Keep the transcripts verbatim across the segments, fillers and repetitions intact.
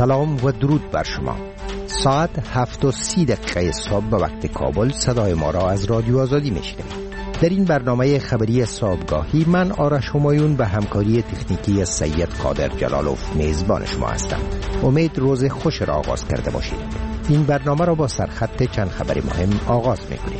سلام و درود بر شما. ساعت هفت و سی دقیقه صبح به وقت کابل صدای ما را از رادیو آزادی میشنوید. در این برنامه خبری صبحگاهی من آرش همایون به همکاری تکنیکی سید قادر جلالوف میزبان شما هستم. امید روز خوش را آغاز کرده باشید. این برنامه را با سرخط چند خبر مهم آغاز میکنیم.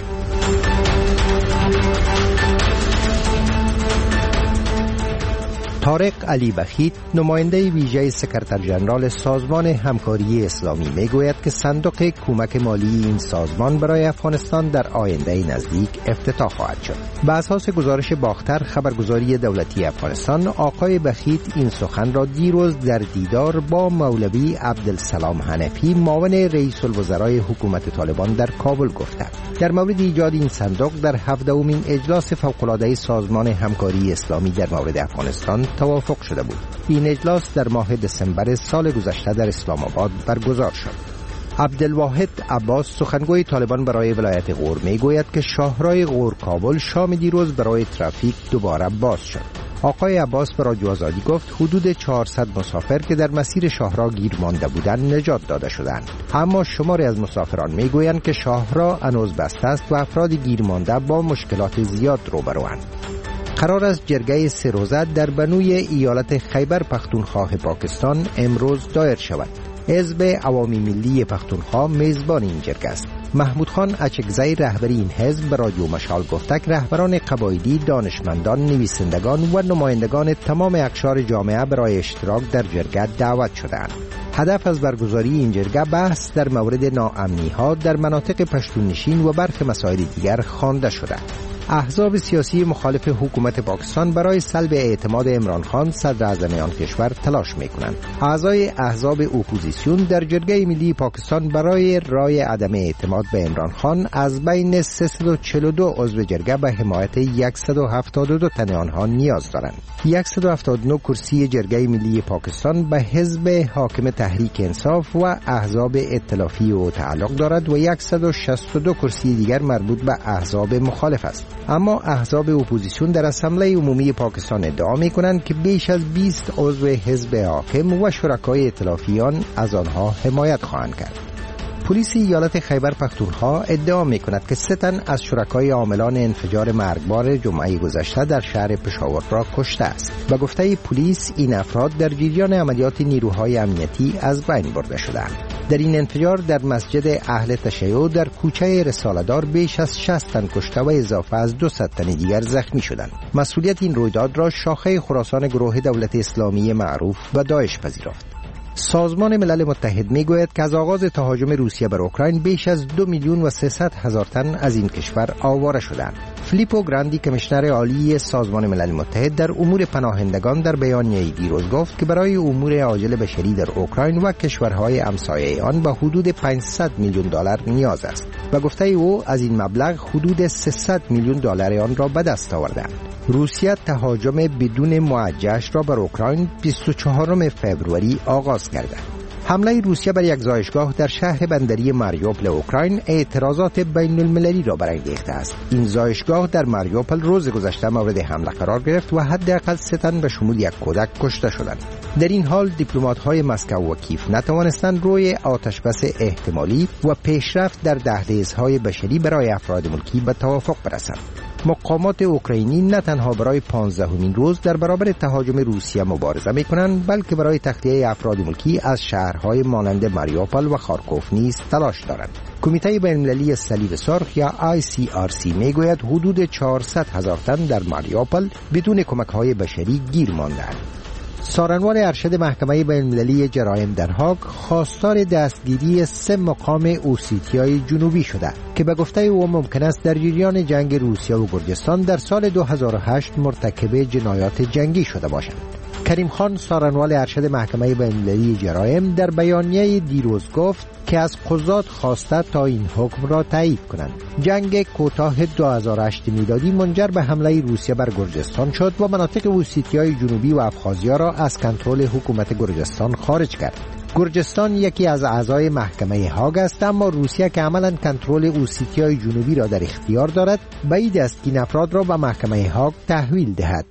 طارق علی بخیت، نماینده ویژه سکرتر ژنرال سازمان همکاری اسلامی، میگوید که صندوق کمک مالی این سازمان برای افغانستان در آینده نزدیک افتتاح خواهد شد. به اساس گزارش باختر خبرگزاری دولتی افغانستان، آقای بخیت این سخن را دیروز در دیدار با مولوی عبدالسلام حنفی، معاون رئیس الوزرای حکومت طالبان در کابل گفته. در مورد ایجاد این صندوق در هفدهمین اجلاس فوق‌العاده سازمان همکاری اسلامی در مورد افغانستان توافق شده بود. این اجلاس در ماه دسامبر سال گذشته در اسلام آباد برگزار شد. عبدالواحد عباس، سخنگوی طالبان برای ولایت غور، میگوید که شاهراه غور کابل شام دیروز برای ترافیک دوباره باز شد. آقای عباس به رادیو آزادی گفت حدود چهارصد مسافر که در مسیر شاهراه گیر مانده بودند نجات داده شدند، اما شماری از مسافران میگویند که شاهراه هنوز بسته است و افراد گیر مانده با مشکلات زیاد روبروند. قرار است جرگه سه روزه در بنوی ایالت خیبر پختونخوا پاکستان امروز دایر شود. حزب عوامی ملی پختونخوا میزبان این جرگه است. محمود خان اچکزی، رهبری این حزب، به رادیو مشال گفته که رهبران قبایلی، دانشمندان، نویسندگان و نمایندگان تمام اقشار جامعه برای اشتراک در جرگه دعوت شدند. هدف از برگزاری این جرگه بحث در مورد ناامنی‌ها در مناطق پشتونشین و برخی مسائل دیگر خوانده شده. احزاب سیاسی مخالف حکومت پاکستان برای سلب اعتماد عمران خان صدر اعظم آن کشور تلاش می‌کنند. اعضای احزاب اپوزیسیون در جرگه ملی پاکستان برای رای عدم اعتماد به عمران خان از بین سیصد و چهل و دو عضو جرگه به حمایت صد و هفتاد و دو تن آنها نیاز دارند. صد و هفتاد و نه کرسی جرگه ملی پاکستان به حزب حاکم تحریک انصاف و احزاب ائتلافی او تعلق دارد و صد و شصت و دو کرسی دیگر مربوط به احزاب مخالف است. اما احزاب اپوزیسیون در اسمبلی عمومی پاکستان ادعا می‌کنند که بیش از بیست عضو حزب حاکم و شرکای ائتلافیان از آنها حمایت خواهند کرد. پلیس ایالت خیبر پختونخوا ادعا می‌کند که سه تن از شرکای عاملان انفجار مرگبار جمعه گذشته در شهر پشاور را کشته است. به گفته پلیس این افراد در جریان عملیات نیروهای امنیتی از بین برده شدند. در این انفجار در مسجد اهل تشیع در کوچه رساله‌دار بیش از شصت تن کشته و اضافه از دویست تن دیگر زخمی شدند. مسئولیت این رویداد را شاخه خراسان گروه دولت اسلامی معروف و داعش پذیرفت. سازمان ملل متحد میگوید که از آغاز تهاجم روسیه بر اوکراین بیش از دو میلیون و سیصد هزار تن از این کشور آواره شدند. فیلیپو گراندی، کمیشنر عالی سازمان ملل متحد در امور پناهندگان، در بیانیه‌ای دیروز گفت که برای امور عاجل بشری در اوکراین و کشورهای همسایه آن به حدود پانصد میلیون دلار نیاز است و گفته او از این مبلغ حدود سیصد میلیون دلار آن را به دست آوردند. روسیه تهاجم بدون موجهش را بر اوکراین بیست و چهارم فوریه آغاز کرده. حمله روسیه بر یک زایشگاه در شهر بندری ماریوپل اوکراین اعتراضات بین المللی را برانگیخته است. این زایشگاه در ماریوپل روز گذشته مورد حمله قرار گرفت و حداقل سه تن به شمول یک کودک کشته شدند. در این حال دیپلمات‌های مسکو و کیف نتوانستند روی آتشبس احتمالی و پیشرفت در دهلیزهای بشری برای افراد ملکی به توافق برسند. مقامات اوکراینی نه تنها برای پانزدهمین روز در برابر تهاجم روسیه مبارزه می‌کنند، بلکه برای تخلیه افراد ملکی از شهرهای مانند ماریوپل و خارکوف نیز تلاش دارند. کمیته بین‌المللی صلیب سرخ یا آی سی آر سی میگوید حدود چهارصد هزار تن در ماریوپل بدون کمک‌های بشری گیر مانده‌اند. سارنوال ارشد محکمه بین‌المللی جرایم در هاگ خواستار دستگیری سه مقام اوسیتیای جنوبی شده که به گفته او ممکن است در جریان جنگ روسیه و گرجستان در سال دو هزار و هشت مرتکب جنایات جنگی شده باشند. کریم خان، سارنوال ارشد محکمه بین‌المللی جرایم، در بیانیه دیروز گفت که از قضات خواسته تا این حکم را تایید کنند. جنگ کوتاه دو هزار و هشت میلادی منجر به حمله روسیه بر گرجستان شد و مناطق اوسیتیای جنوبی و ابخازیا را از کنترل حکومت گرجستان خارج کرد. گرجستان یکی از اعضای محکمه هاگ است، اما روسیه که عملاً کنترل اوسیتیای جنوبی را در اختیار دارد، بعید است که این افراد را به محکمه هاگ تحویل دهد.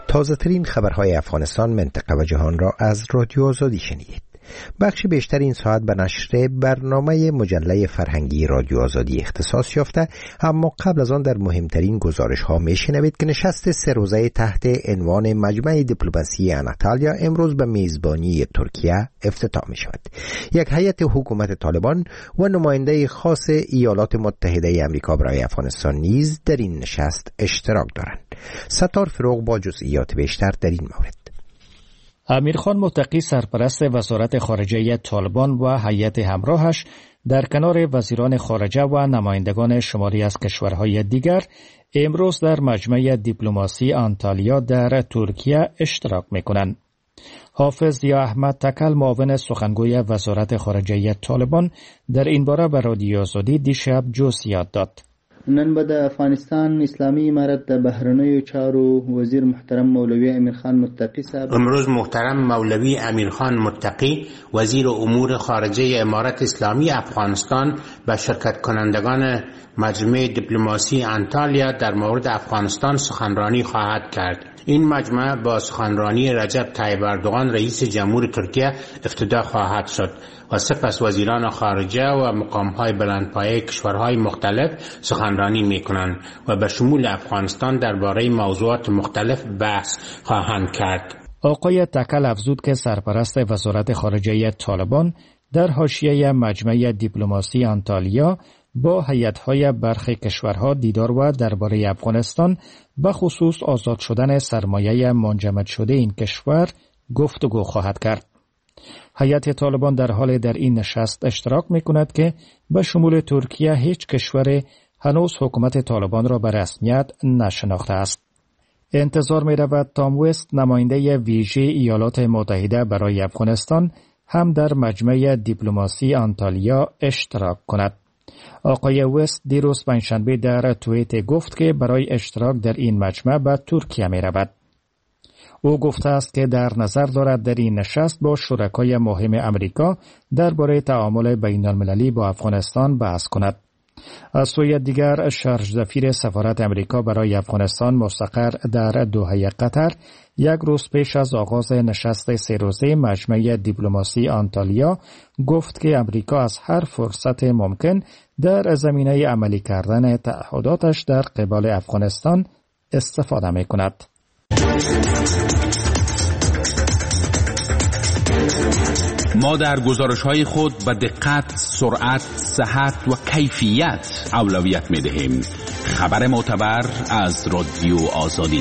تازه ترین خبرهای افغانستان، منطقه و جهان را از رادیو آزادی شنیدید. بخش بیشتر این ساعت به نشر برنامه مجله فرهنگی رادیو آزادی اختصاص یافته، اما قبل از آن در مهمترین گزارش ها میشنوید که نشست سه روزه تحت عنوان مجمع دیپلماسی آناتالیا امروز به میزبانی ترکیه افتتاح می شود. یک هیئت حکومت طالبان و نماینده خاص ایالات متحده آمریکا برای افغانستان نیز در این نشست اشتراک دارند. ستار فروغ با جزئیات بیشتر در این مورد. امیرخان متقی سرپرست وزارت خارجه طالبان و هیئت همراهش در کنار وزیران خارجه و نمایندگان شماری از کشورهای دیگر امروز در مجمع دیپلماسی آنتالیا در ترکیه اشتراک می‌کنند. حافظ ضیا احمد تکل، معاون سخنگوی وزارت خارجه طالبان، در این باره به رادیو آزادی دیشب جزئیات داد. نن به د افغانستان اسلامی امارت د بهرنیو چارو وزیر محترم مولوی امیرخان متقی صاحب امروز محترم مولوی امیرخان متقی وزیر امور خارجه امارت اسلامی افغانستان به شرکت کنندگان مجمع دیپلماسی آنتالیا در مورد افغانستان سخنرانی خواهد کرد. این مجمع با سخنرانی رجب طیب اردوغان رئیس جمهور ترکیه افتتاح خواهد شد و سپس وزیران خارجه و مقام‌های بلندپایه کشورهای مختلف سخنرانی می‌کنند و به شمول افغانستان درباره موضوعات مختلف بحث خواهند کرد. آقای تکل افزود که سرپرست وزارت خارجه طالبان در حاشیه مجمع دیپلماسی آنتالیا با هیئت‌های برخی کشورها دیدار و درباره افغانستان به خصوص آزاد شدن سرمایه منجمد شده این کشور گفتگو خواهد کرد. هیئت طالبان در حال در این نشست اشتراک می‌کند که به شمول ترکیه هیچ کشور هنوز حکومت طالبان را به رسمیت نشناخته است. انتظار می‌رود تام وست، نماینده ویژه ایالات متحده برای افغانستان، هم در مجمع دیپلماسی آنتالیا اشتراک کند. آقای وست دیروز پنجشنبه در توییت گفت که برای اشتراک در این مجمع به ترکیه می رود. او گفته است که در نظر دارد در این نشست با شرکای مهم امریکا درباره تعامل بین المللی با افغانستان بحث کند. از سوی دیگر شارژ سفیر سفارت امریکا برای افغانستان مستقر در دوحه قطر یک روز پیش از آغاز نشست سه روزه مجمع دیپلماسی آنتالیا گفت که امریکا از هر فرصت ممکن در زمینه عملی کردن تعهداتش در قبال افغانستان استفاده می کند. ما در گزارش‌های خود به دقت، سرعت، صحت و کیفیت اولویت می‌دهیم. خبر معتبر از رادیو آزادی.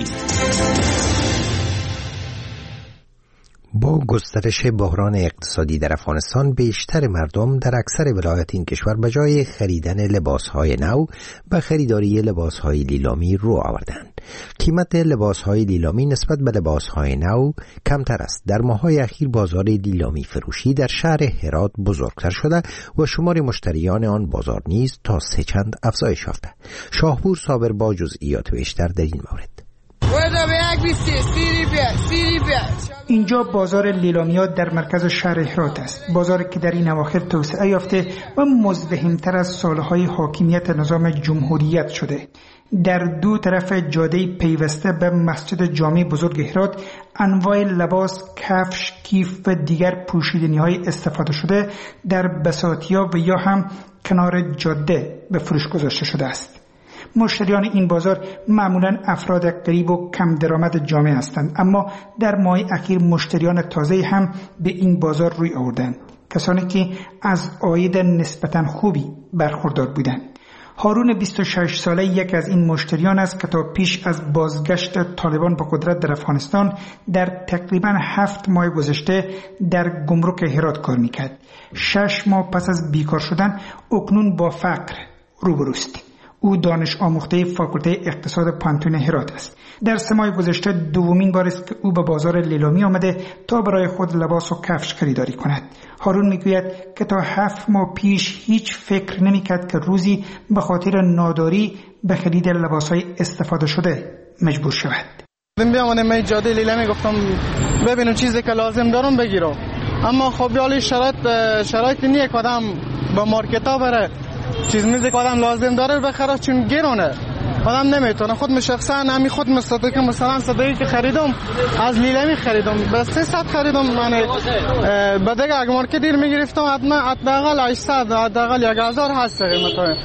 با گسترش بحران اقتصادی در افغانستان، بیشتر مردم در اکثر ولایات این کشور به جای خریدن لباسهای نو به خریداری لباسهای لیلامی رو آوردند. قیمت لباسهای لیلامی نسبت به لباسهای نو کمتر است. در ماه‌های اخیر بازار لیلامی فروشی در شهر هرات بزرگتر شده و شمار مشتریان آن بازار نیز تا سه چند افزایش یافته. شاهپور صابر با جزئیات بیشتر در این مورد. اینجا بازار لیلامیات در مرکز شهر هرات است. بازاری که در این اواخر توسعه یافته و مزدحم‌تر از سالهای حاکمیت نظام جمهوریت شده. در دو طرف جاده پیوسته به مسجد جامع بزرگ هرات انواع لباس، کفش، کیف و دیگر پوشیدنی‌های استفاده شده در بساطیا و یا هم کنار جاده به فروش گذاشته شده است. مشتریان این بازار معمولاً افراد غریب و کم درآمد جامعه هستند، اما در ماه اخیر مشتریان تازه هم به این بازار روی آوردند، کسانی که از عاید نسبتاً خوبی برخوردار بودند. هارون بیست و شش ساله یک از این مشتریان است که تا پیش از بازگشت طالبان به قدرت در افغانستان در تقریباً هفت ماه گذشته در گمرک هرات کار میکرد. شش ماه پس از بیکار شدن اکنون با فقر روبروست. او دانش آموخته فاکولته اقتصاد پانتون هرات است. در سه ماه گذشته دومین بار است که او به بازار لیلامی آمده تا برای خود لباس و کفش خریداری کند. هارون میگوید که تا هفت ماه پیش هیچ فکر نمیکرد که روزی به خاطر ناداری به خرید لباسهای استفاده شده مجبور شود. بیامدم من جاده لیلامی گفتم ببینم چیزی که لازم دارم بگیرم، اما خب یالی شرایط شرایط نیه که آدم با مارکتا بره چیز میزی که آدم لازم داره بخره چون گرونه. آدم نمیتونه. خود شخصا همین خود مستطیل که مثلا صدایی که خریدم از لیلامی خریدم به سیصد خریدم، یعنی به دیگه اگه مارکت دیر میگرفتم حداقل هشتصد حداقل یک هزار هست قیمتش.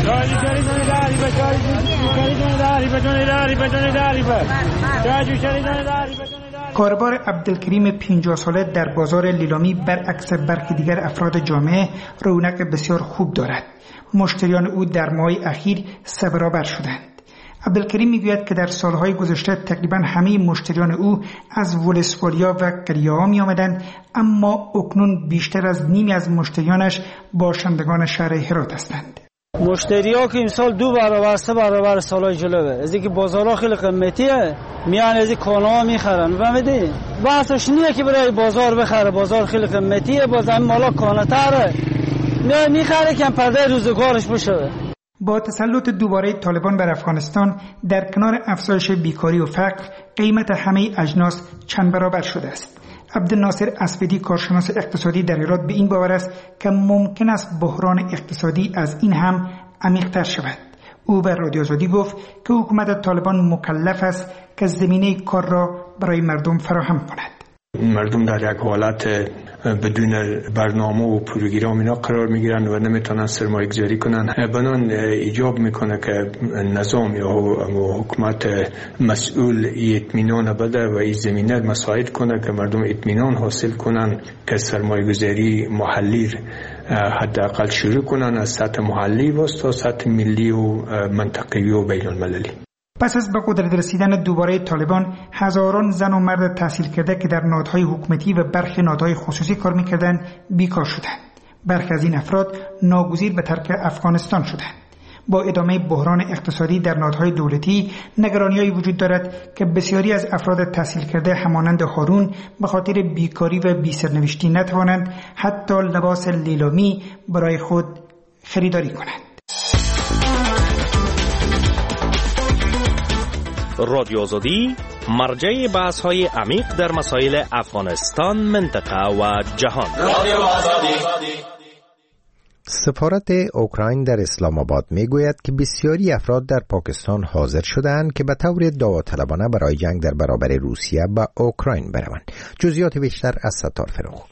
کاربار عبدالکریم پنجاه ساله در بازار لیلامی برعکس برخی دیگر افراد جامعه رونق بسیار خوب دارد. مشتریان او در ماه اخیر سه برابر شدند. عبدالکریم میگوید که در سالهای گذشته تقریبا همه مشتریان او از ولسوالیا و قریه‌ها می آمدند، اما اکنون بیشتر از نیمی از مشتریانش باشندگان شهر هرات هستند. مشتری ها که امسال دو برابر سه برابر سالهای جلوه، از اینکه بازارها خیلی قیمتیه میان از این کالا میخرن. فهمیدی؟ بحثش نیه که برای بازار بخره، بازار خیلی قیمتیه، باز هم مالا کانتره نه میخره که پرده روزگارش بشه. با تسلط دوباره طالبان بر افغانستان در کنار افزایش بیکاری و فقر، قیمت همه اجناس چند برابر شده است. عبدالناصر اسودی کارشناس اقتصادی در هرات به این باور است که ممکن است بحران اقتصادی از این هم عمیق‌تر شود. او به رادیو آزادی گفت که حکومت طالبان مکلف است که زمینه کار را برای مردم فراهم کند. مردم در یک حالت بدون برنامه و پروگرام اینا قرار میگیرن و نمیتونن سرمایه گذاری کنن. بنان ایجاب میکنه که نظام یا حکومت مسئول اطمینان بده و این زمینه مساعد کنه که مردم اطمینان حاصل کنن که سرمایه گذاری محلی حداقل شروع کنن از سطح محلی و تا سطح ملی و منطقه‌ای و بین المللی. پس از به قدرت رسیدن دوباره طالبان، هزاران زن و مرد تحصیل کرده که در نهادهای حکومتی و برخی نهادهای خصوصی کار می‌کردند بیکار شدند. برخی از این افراد ناگزیر به ترک افغانستان شدند. با ادامه بحران اقتصادی در نهادهای دولتی، نگرانی‌هایی وجود دارد که بسیاری از افراد تحصیل کرده همانند هارون به خاطر بیکاری و بی‌سرنوشتی نتوانند حتی لباس لیلامی برای خود خریداری کنند. رادیو آزادی مرجع بحث های عمیق در مسائل افغانستان، منطقه و جهان. رادیو آزادی. سفارت اوکراین در اسلام آباد میگوید که بسیاری افراد در پاکستان حاضر شدند که به طور داوطلبانه برای جنگ در برابر روسیه به اوکراین بروند. جزئیات بیشتر از ستار فروغ.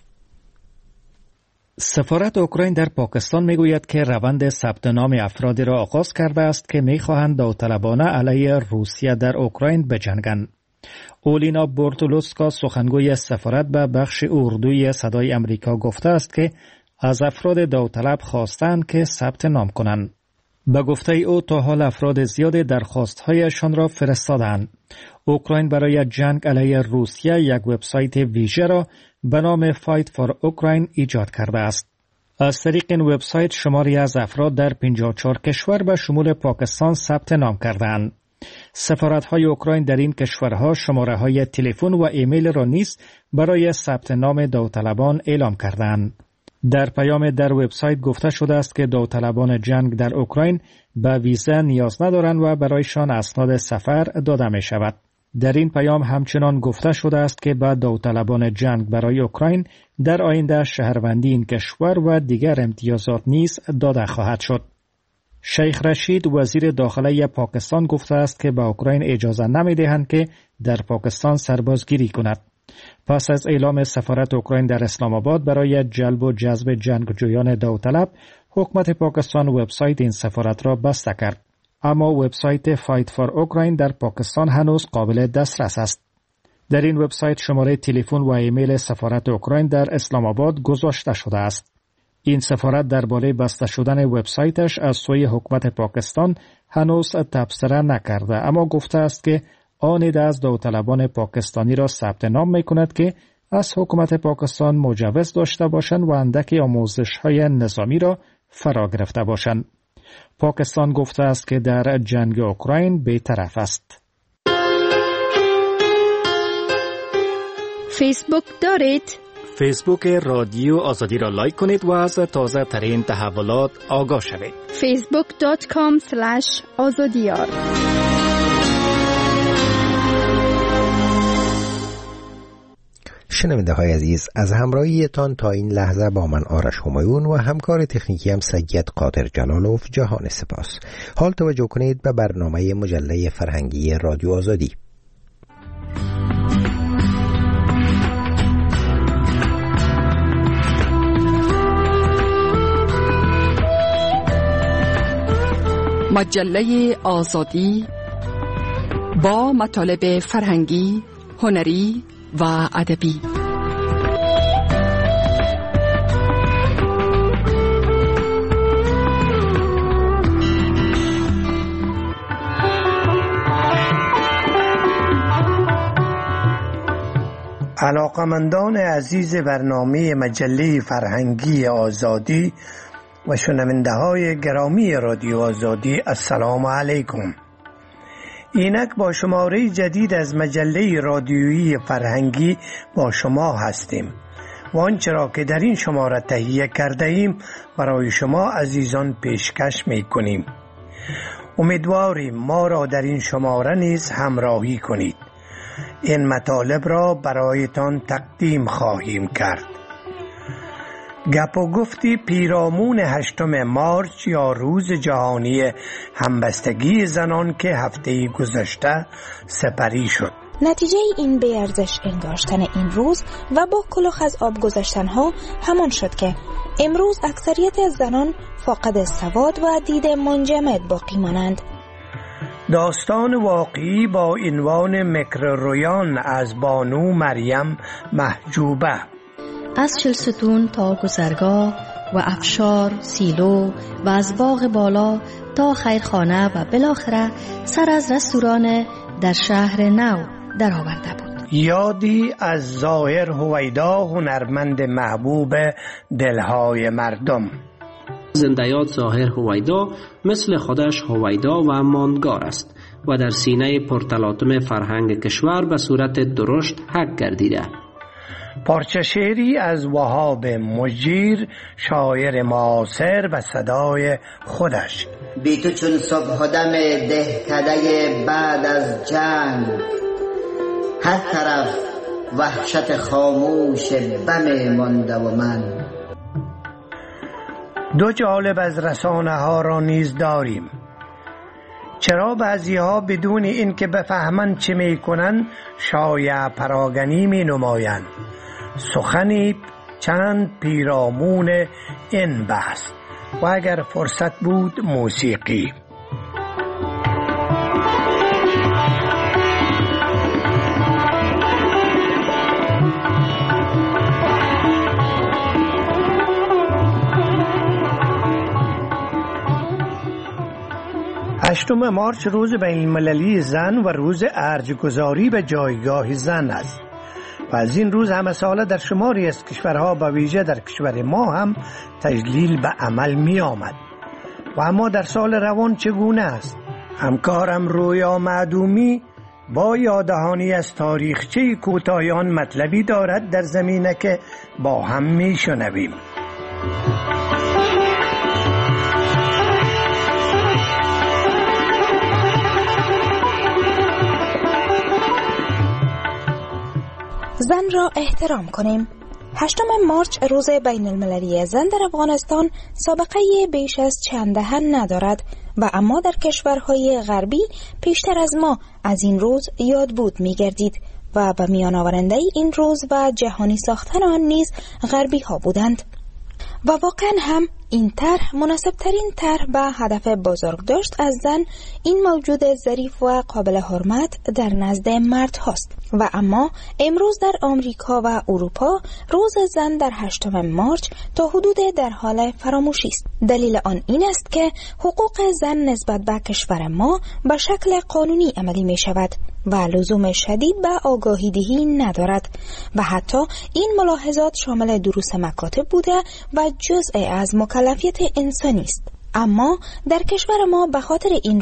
سفارت اوکراین در پاکستان میگوید که روند ثبت نام افرادی را آغاز کرده است که میخواهند داوطلبانه علیه روسیه در اوکراین بجنگند. اولینا بورتولوسکا سخنگوی سفارت به بخش اردوی صدای امریکا گفته است که از افراد داوطلب خواستند که ثبت نام کنند. به گفته او تا حال افراد زیادی درخواست‌هایشان را فرستادند. اوکراین برای جنگ علیه روسیه یک وبسایت ویژه را به نام فایت فور اوکراین ایجاد کرده است. از طریق این وبسایت شماری از افراد در پنجاه و چهار کشور به شمول پاکستان ثبت نام کردند. سفارت‌های اوکراین در این کشورها شماره‌های تلفن و ایمیل را نیز برای ثبت نام داوطلبان اعلام کردند. در پیام در وبسایت گفته شده است که داوطلبان جنگ در اوکراین به ویزا نیاز ندارند و برایشان اسناد سفر داده می شود. در این پیام همچنان گفته شده است که به داوطلبان جنگ برای اوکراین در آینده شهروندی این کشور و دیگر امتیازات نیز داده خواهد شد. شیخ رشید وزیر داخله پاکستان گفته است که به اوکراین اجازه نمی دهند که در پاکستان سربازگیری کند. پس از اعلام سفارت اوکراین در اسلام آباد برای جلب و جذب جنگجویان داوطلب، حکومت پاکستان وبسایت این سفارت را بسته کرد. اما وبسایت فایت فور اوکراین در پاکستان هنوز قابل دسترس است. در این وبسایت شماره تلفن و ایمیل سفارت اوکراین در اسلام آباد گذاشته شده است. این سفارت درباره بسته شدن وبسایتش از سوی حکومت پاکستان هنوز تبصره نکرده، اما گفته است که آن از داوطلبان پاکستانی را ثبت نام می‌کند که از حکومت پاکستان مجوز داشته باشند و اندکی آموزش‌های نظامی را فرا گرفته باشند. پاکستان گفته است که در جنگ اوکراین بی‌طرف است. فیسبوک دارید؟ فیسبوک رادیو آزادی را لایک کنید و از تازه ترین تحولات آگاه شوید. فیسبوک دات کام اسلش آزادیار. شنونده های عزیز، از همراهیتان تا این لحظه با من آرش همایون و همکار تکنیکی هم سید قادر جلالوف جهان سپاس. حال توجه کنید به برنامه مجله فرهنگی رادیو آزادی. مجله آزادی با مطالب فرهنگی، هنری و ادبی. علاقمندان عزیز برنامه مجله فرهنگی آزادی و شنونده های گرامی رادیو آزادی، السلام علیکم. اینک با شماره جدید از مجله رادیویی فرهنگی با شما هستیم و آنچه را که در این شماره تهیه کرده ایم برای شما عزیزان پیشکش می کنیم. امیدواریم ما را در این شماره نیز همراهی کنید. این مطالب را برایتان تقدیم خواهیم کرد. گپ و گفتی پیرامون هشتم مارچ یا روز جهانی همبستگی زنان که هفته گذشته سپری شد. نتیجه این بی‌ارزش انگاشتن این روز و با کلوخ از آب گذاشتن ها همان شد که امروز اکثریت از زنان فاقد سواد و دید منجمد باقی مانند. داستان واقعی با عنوان مکر رویان از بانو مریم محجوبه. از چلستون تا گذرگاه و افشار، سیلو و از باغ بالا تا خیرخانه و بالاخره سر از رستوران در شهر نو در آورده بود. یادی از ظاهر هویدا، هنرمند محبوب دلهای مردم. زنده‌یاد ظاهر هویدا مثل خودش هویدا و ماندگار است و در سینه پرتلاطم فرهنگ کشور به صورت درشت حک گردیده. پارچه شعری از وهاب مجیر، شاعر معاصر و صدای خودش. بی تو چون صبح دم دهکده بعد از جنگ، هر طرف وحشت خاموش بم مانده و من. دو جالب از رسانه ها را نیز داریم. چرا بعضی ها بدون این که بفهمند چه می کنند شایع پراگنی می نمایند؟ سخنی چند پیرامون این بحث و اگر فرصت بود موسیقی. هشتم مارچ روز بین‌المللی زن و روز ارجگذاری به جایگاه زن است و از این روز همه ساله در شماری از کشورها و ویژه در کشور ما هم تجلیل به عمل می آمد. و اما در سال روان چگونه است؟ همکارم رویا معدومی با یاددهانی از تاریخچه کوتاهی مطلبی دارد در زمینه که با هم می شنویم. زن را احترام کنیم. هشتم مارچ روز بین المللی زن در افغانستان سابقه بیش از چند دهه ندارد و اما در کشورهای غربی پیشتر از ما از این روز یاد بود می گردید و به میان آورنده این روز و جهانی ساختن آن نیز غربی ها بودند و واقعا هم این طرح مناسب ترین طرح به هدف بزرگ داشت از زن این موجود ظریف و قابل حرمت در نزد مرد هاست. و اما امروز در آمریکا و اروپا روز زن در هشتم مارچ تا حدود در حال فراموشی است. دلیل آن این است که حقوق زن نسبت به کشور ما به شکل قانونی عملی می شود و لزوم شدید به آگاهی دهی ندارد و حتی این ملاحظات شامل دروس مکاتب بوده و جزء از مکلفیت انسانی است. اما در کشور ما به خاطر این روز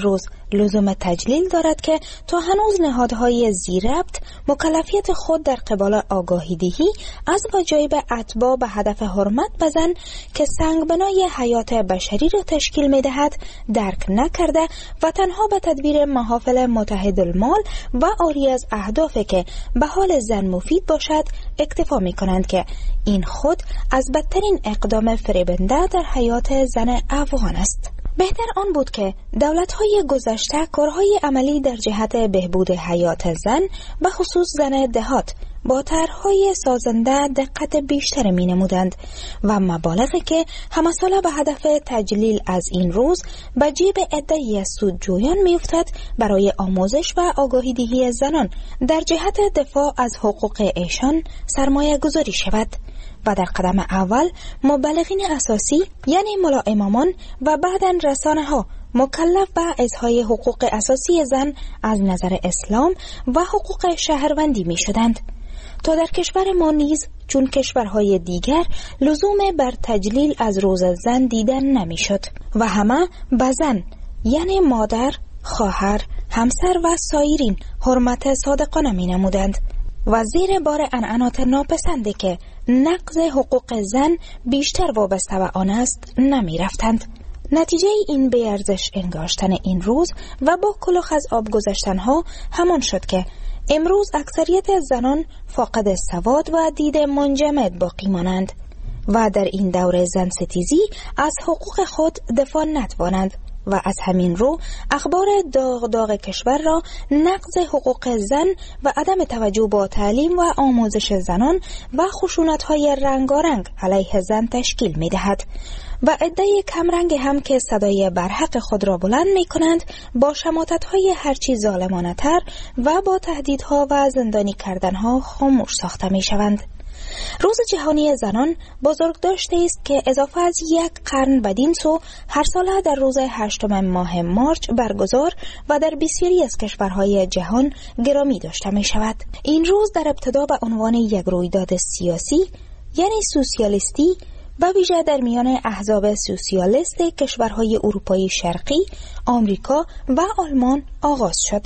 لزوم تجلیل دارد که تا هنوز نهادهای ذی‌ربط مکلفیت خود در قبال آگاهی دهی از وجایب اتباع به هدف حرمت به زن که سنگبنای حیات بشری را تشکیل می دهد درک نکرده و تنها به تدبیر محافل متحد المال و عاری از اهدافی که به حال زن مفید باشد اکتفا می کنند که این خود از بدترین اقدام فریبنده در حیات زن افغان است. بهتر آن بود که دولت‌های گذشته کارهای عملی در جهت بهبود حیات زن به خصوص زن دهات با طرح‌های سازنده دقت بیشتر می‌نمودند و مبالغی که همساله به هدف تجلیل از این روز به جیب عده‌ای از سودجویان می‌افتد برای آموزش و آگاهی دهی زنان در جهت دفاع از حقوق ایشان سرمایه گذاری شود و در قدم اول مبلغین اساسی یعنی ملا امامان و بعداً رسانه ها مکلف به اظهار حقوق اساسی زن از نظر اسلام و حقوق شهروندی می شدند تا در کشور ما نیز چون کشورهای دیگر لزوم بر تجلیل از روز زن دیدن نمی شد و همه به زن یعنی مادر، خواهر، همسر و سایرین حرمت صادقانه می نمودند و زیر بار عنعنات ناپسندی که نقض حقوق زن بیشتر وابسته به آن است نمی رفتند. نتیجه این بیارزش انگاشتن این روز و با کلوخ از آب گذشتنها همان شد که امروز اکثریت زنان فاقد سواد و دید منجمد باقی مانند و در این دور زن ستیزی از حقوق خود دفاع نتوانند و از همین رو اخبار داغ داغ کشور را نقض حقوق زن و عدم توجه با تعلیم و آموزش زنان و خشونت‌های رنگارنگ علیه زن تشکیل می‌دهد و عده‌ی کمرنگ هم که صدای برحق خود را بلند می‌کنند با شماتت‌های هرچی ظالمانه‌تر و با تهدیدها و زندانی کردنها خاموش ساخته می‌شوند. روز جهانی زنان بزرگ داشته است که اضافه از یک قرن بدین سو هر ساله در روز هشتم ماه مارچ برگزار و در بسیاری از کشورهای جهان گرامی داشته می شود. این روز در ابتدا به عنوان یک رویداد سیاسی یعنی سوسیالیستی و ویژه در میان احزاب سوسیالیست کشورهای اروپایی شرقی، آمریکا و آلمان آغاز شد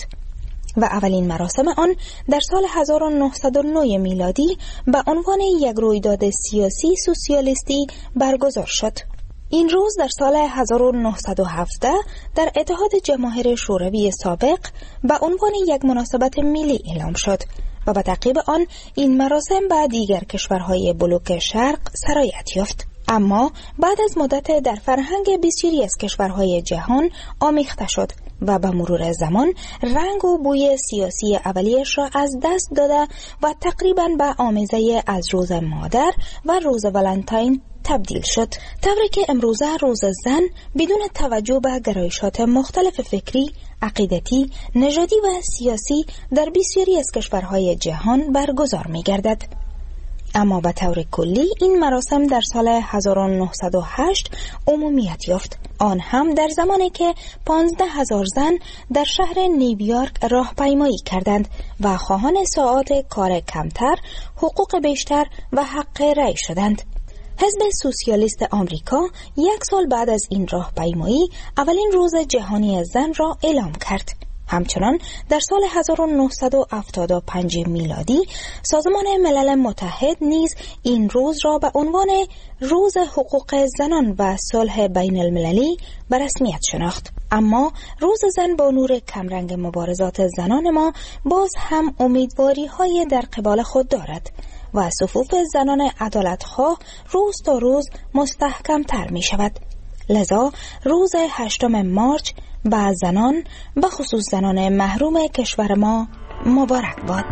و اولین مراسم آن در سال هزار و نهصد و نه میلادی به عنوان یک رویداد سیاسی سوسیالیستی برگزار شد. این روز در سال هزار و نهصد و هفده در اتحاد جماهیر شوروی سابق به عنوان یک مناسبت ملی اعلام شد و به تعقیب آن این مراسم به دیگر کشورهای بلوک شرق سرایت یافت. اما بعد از مدت در فرهنگ بسیاری از کشورهای جهان آمیخته شد و به مرور زمان رنگ و بوی سیاسی اولیش را از دست داده و تقریباً به آمیزه از روز مادر و روز ولنتاین تبدیل شد، طوری که امروزه روز زن بدون توجه به گرایشات مختلف فکری، عقیدتی، نژادی و سیاسی در بسیاری از کشورهای جهان برگزار می گردد. اما به طور کلی این مراسم در سال هزار و نهصد و هشت عمومیت یافت، آن هم در زمانی که پانزده هزار زن در شهر نیویورک راهپیمایی کردند و خواهان ساعات کار کمتر، حقوق بیشتر و حق رأی شدند. حزب سوسیالیست آمریکا یک سال بعد از این راهپیمایی اولین روز جهانی زن را اعلام کرد. همچنان در سال هزار و نهصد و هفتاد و پنج میلادی سازمان ملل متحد نیز این روز را به عنوان روز حقوق زنان و صلح بین المللی به رسمیت شناخت. اما روز زن با نور کمرنگ مبارزات زنان ما باز هم امیدواری های در قبال خود دارد و صفوف زنان عدالتخواه روز تا روز مستحکم تر می شود. لذا روز هشتم مارچ به زنان به خصوص زنان محروم کشور ما مبارک باد.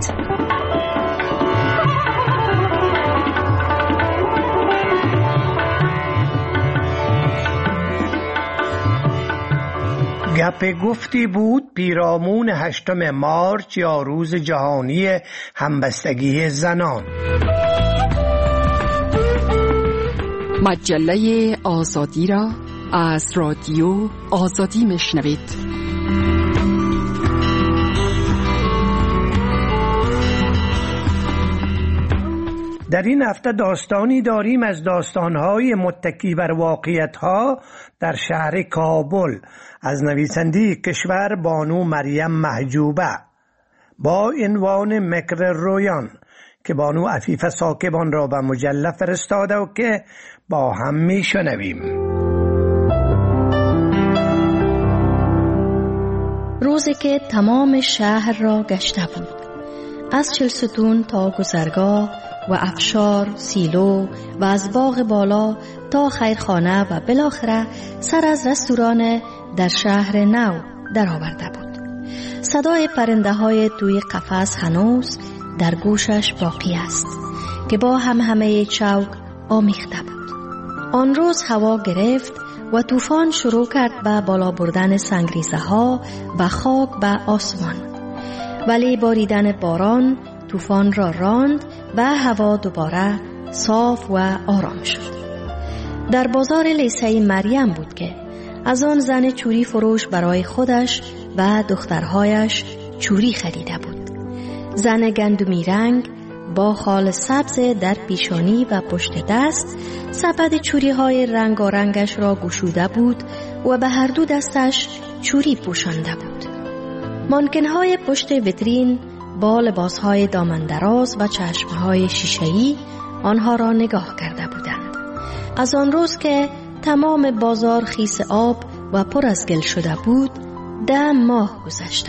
گپ گفتی بود پیرامون هشتم مارچ یا روز جهانی همبستگی زنان. مجله آزادی را از رادیو آزادی میشنوید. در این هفته داستانی داریم از داستانهای متکی بر واقعیت‌ها در شهر کابل از نویسنده کشور بانو مریم محجوبه با عنوان مکر رویان که بانو عفیفه ساکبان را به مجله فرستاده و که با هم میشنویم. روزی که تمام شهر را گشته بود، از چلستون تا گذرگاه و افشار، سیلو و از باغ بالا تا خیرخانه و بالاخره سر از رستوران در شهر نو در آورده بود. صدای پرنده های توی قفس هنوز در گوشش باقی است که با هم همه چوک آمیخته بود. آن روز هوا گرفت و طوفان شروع کرد به بالا بردن سنگریزه ها و خاک به آسمان، ولی باریدن باران طوفان را راند و هوا دوباره صاف و آرام شد. در بازار لیسه مریم بود که از آن زن چوری فروش برای خودش و دخترهایش چوری خریده بود. زن گندمی رنگ با خال سبز در پیشانی و پشت دست سبد چوری های رنگارنگش را گشوده بود و به هر دو دستش چوری پوشانده بود. مانکن های پشت ویترین با لباس های دامندراز و چشم های شیشه‌ای آنها را نگاه کرده بودند. از آن روز که تمام بازار خیس آب و پر از گل شده بود، ده ماه گذشته.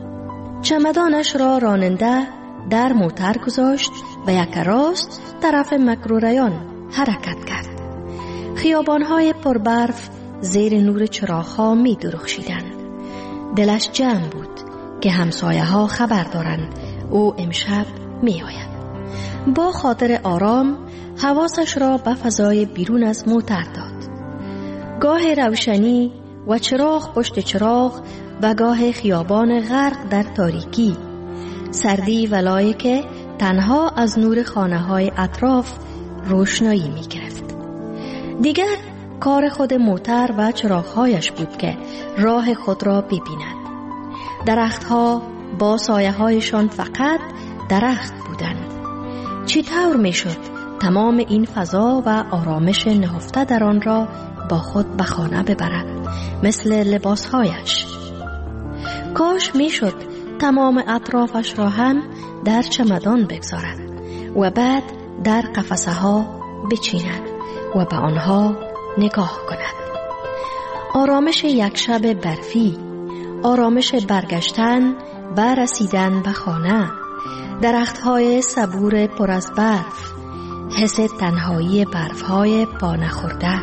چمدانش را راننده در موتر گذاشت و یک راست طرف مکروریان حرکت کرد. خیابان‌های پربرف زیر نور چراغ‌ها می درخشیدند. دلش جمع بود که همسایه‌ها خبر دارند او امشب می آید. با خاطر آرام حواسش را به فضای بیرون از موتر داد. گاه روشنی و چراغ پشت چراغ و گاه خیابان غرق در تاریکی، سردی ولایی که تنها از نور خانه‌های اطراف روشنایی می گرفت. دیگر کار خود موتر و چراغ‌هایش بود که راه خود را ببیند. درختها با سایه‌هایشان فقط درخت بودند. چطور میشد تمام این فضا و آرامش نهفته در آن را با خود به خانه ببرد مثل لباسهایش؟ کاش میشد تمام اطرافش را هم در چمدان بگذارد و بعد در قفسه ها بچیند و به آنها نگاه کند. آرامش یک شب برفی، آرامش برگشتن و رسیدن به خانه، درخت‌های صبور پر از برف، حس تنهایی برف‌های پا نخورده.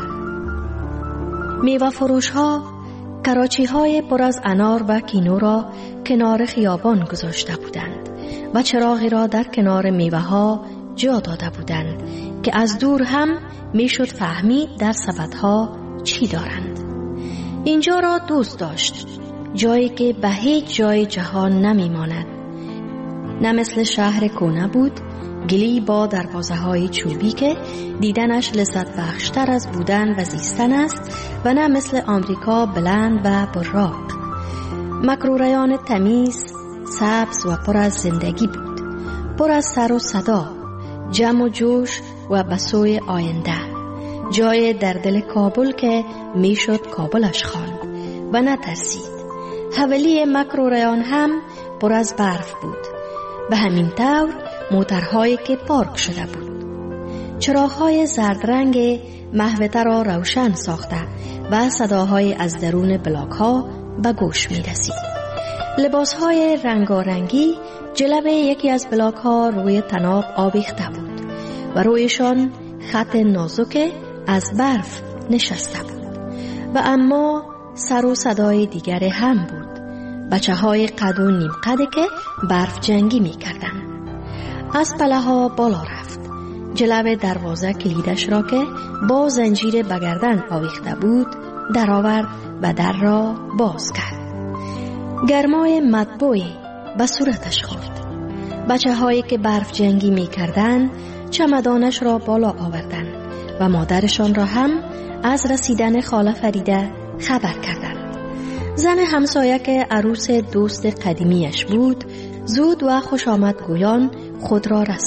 میوه فروش‌ها کراچی‌های پر از انار و کینو را کنار خیابان گذاشته بودند و چراغی را در کنار میوه‌ها جا داده بودند که از دور هم میشد فهمید در سبدها چی دارند. اینجا را دوست داشت، جایی که به هیچ جای جهان نمیماند. نه مثل شهر کهنه بود، گلی با دروازه های چوبی که دیدنش لذت بخشتر از بودن و زیستن است، و نه مثل آمریکا بلند و براق. مکروریان تمیز، سبز و پر از زندگی بود، پر از سر و صدا، جمع و جوش و به سوی آینده. جای در دل کابل که میشد کابلش خواند و نترسید. حوالی مکروریان هم پر از برف بود، به همین طور موترهایی که پارک شده بود. چراغ‌های زرد رنگ محوطه را روشن ساخته و صداهای از درون بلاک‌ها به گوش می رسید. لباس‌های رنگارنگی جلب یکی از بلاک‌ها روی طناب آویخته بود و رویشان خط نازک از برف نشسته بود. و اما سر و صدای دیگر هم بود، بچه‌های قد و نیم قده که برف جنگی می کردن. از پله ها بالا رفت، جلو دروازه کلیدش را که با زنجیر بگردن آویخته بود در آورد و در را باز کرد. گرمای مطبوعی به صورتش خورد. بچه هایی که برف جنگی می کردن چمدانش را بالا آوردن و مادرشان را هم از رسیدن خاله فریده خبر کردند. زن همسایه که عروس دوست قدیمیش بود زود و خوش آمد گویان خود را رساند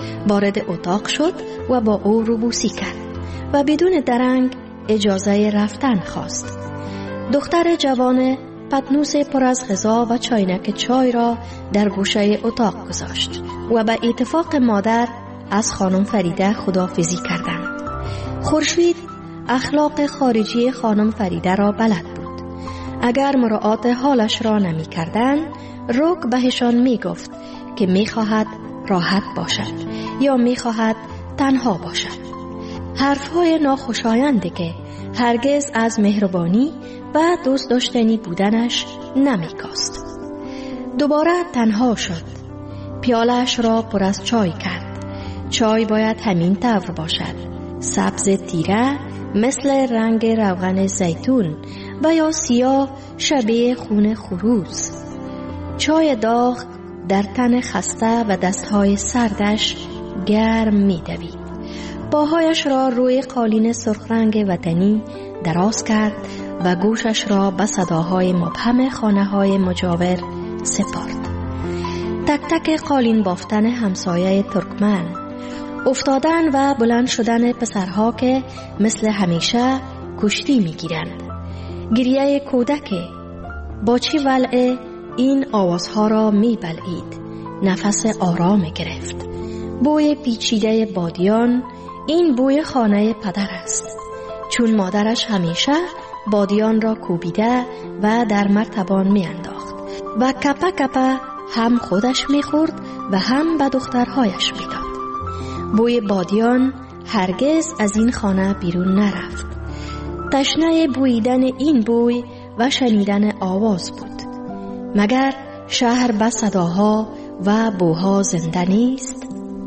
وارد اتاق شد و با او روبوسی کرد و بدون درنگ اجازه رفتن خواست. دختر جوان پتنوس پر از غذا و چاینک چای را در گوشه اتاق گذاشت و به اتفاق مادر از خانم فریده خداحافظی کردند. خورشید اخلاق خارجی خانم فریده را بلد بود. اگر مراعات حالش را نمی کردن، روک بهشان می گفت که می خواهد راحت باشد یا می خواهد تنها باشد. حرفهای ناخوشایندی که هرگز از مهربانی و دوست داشتنی بودنش نمی کاست. دوباره تنها شد. پیالش را پر از چای کرد. چای باید همین طور باشد: سبز تیره مثل رنگ روغن زیتون و یا سیاه شبیه خون خروس. چای داغ در تن خسته و دستهای سردش گرم می دوید. پاهایش را روی قالین سرخ رنگ وطنی دراز کرد و گوشش را به صداهای مبهم خانه های مجاور سپارد. تک تک قالین بافتن همسایه ترکمن، افتادن و بلند شدن پسرها که مثل همیشه کشتی می گیرند. گریه کودک با چی ولع این آوازها را می بلعید. نفس آرام گرفت. بوی پیچیده بادیان، این بوی خانه پدر است، چون مادرش همیشه بادیان را کوبیده و در مرتبان می انداخت و کپا کپا هم خودش می خورد و هم به دخترهایش می داد. بوی بادیان هرگز از این خانه بیرون نرفت. تشنه بویدن این بوی و شنیدن آواز بود. مگر شهر به صداها و بوها زنده نیست؟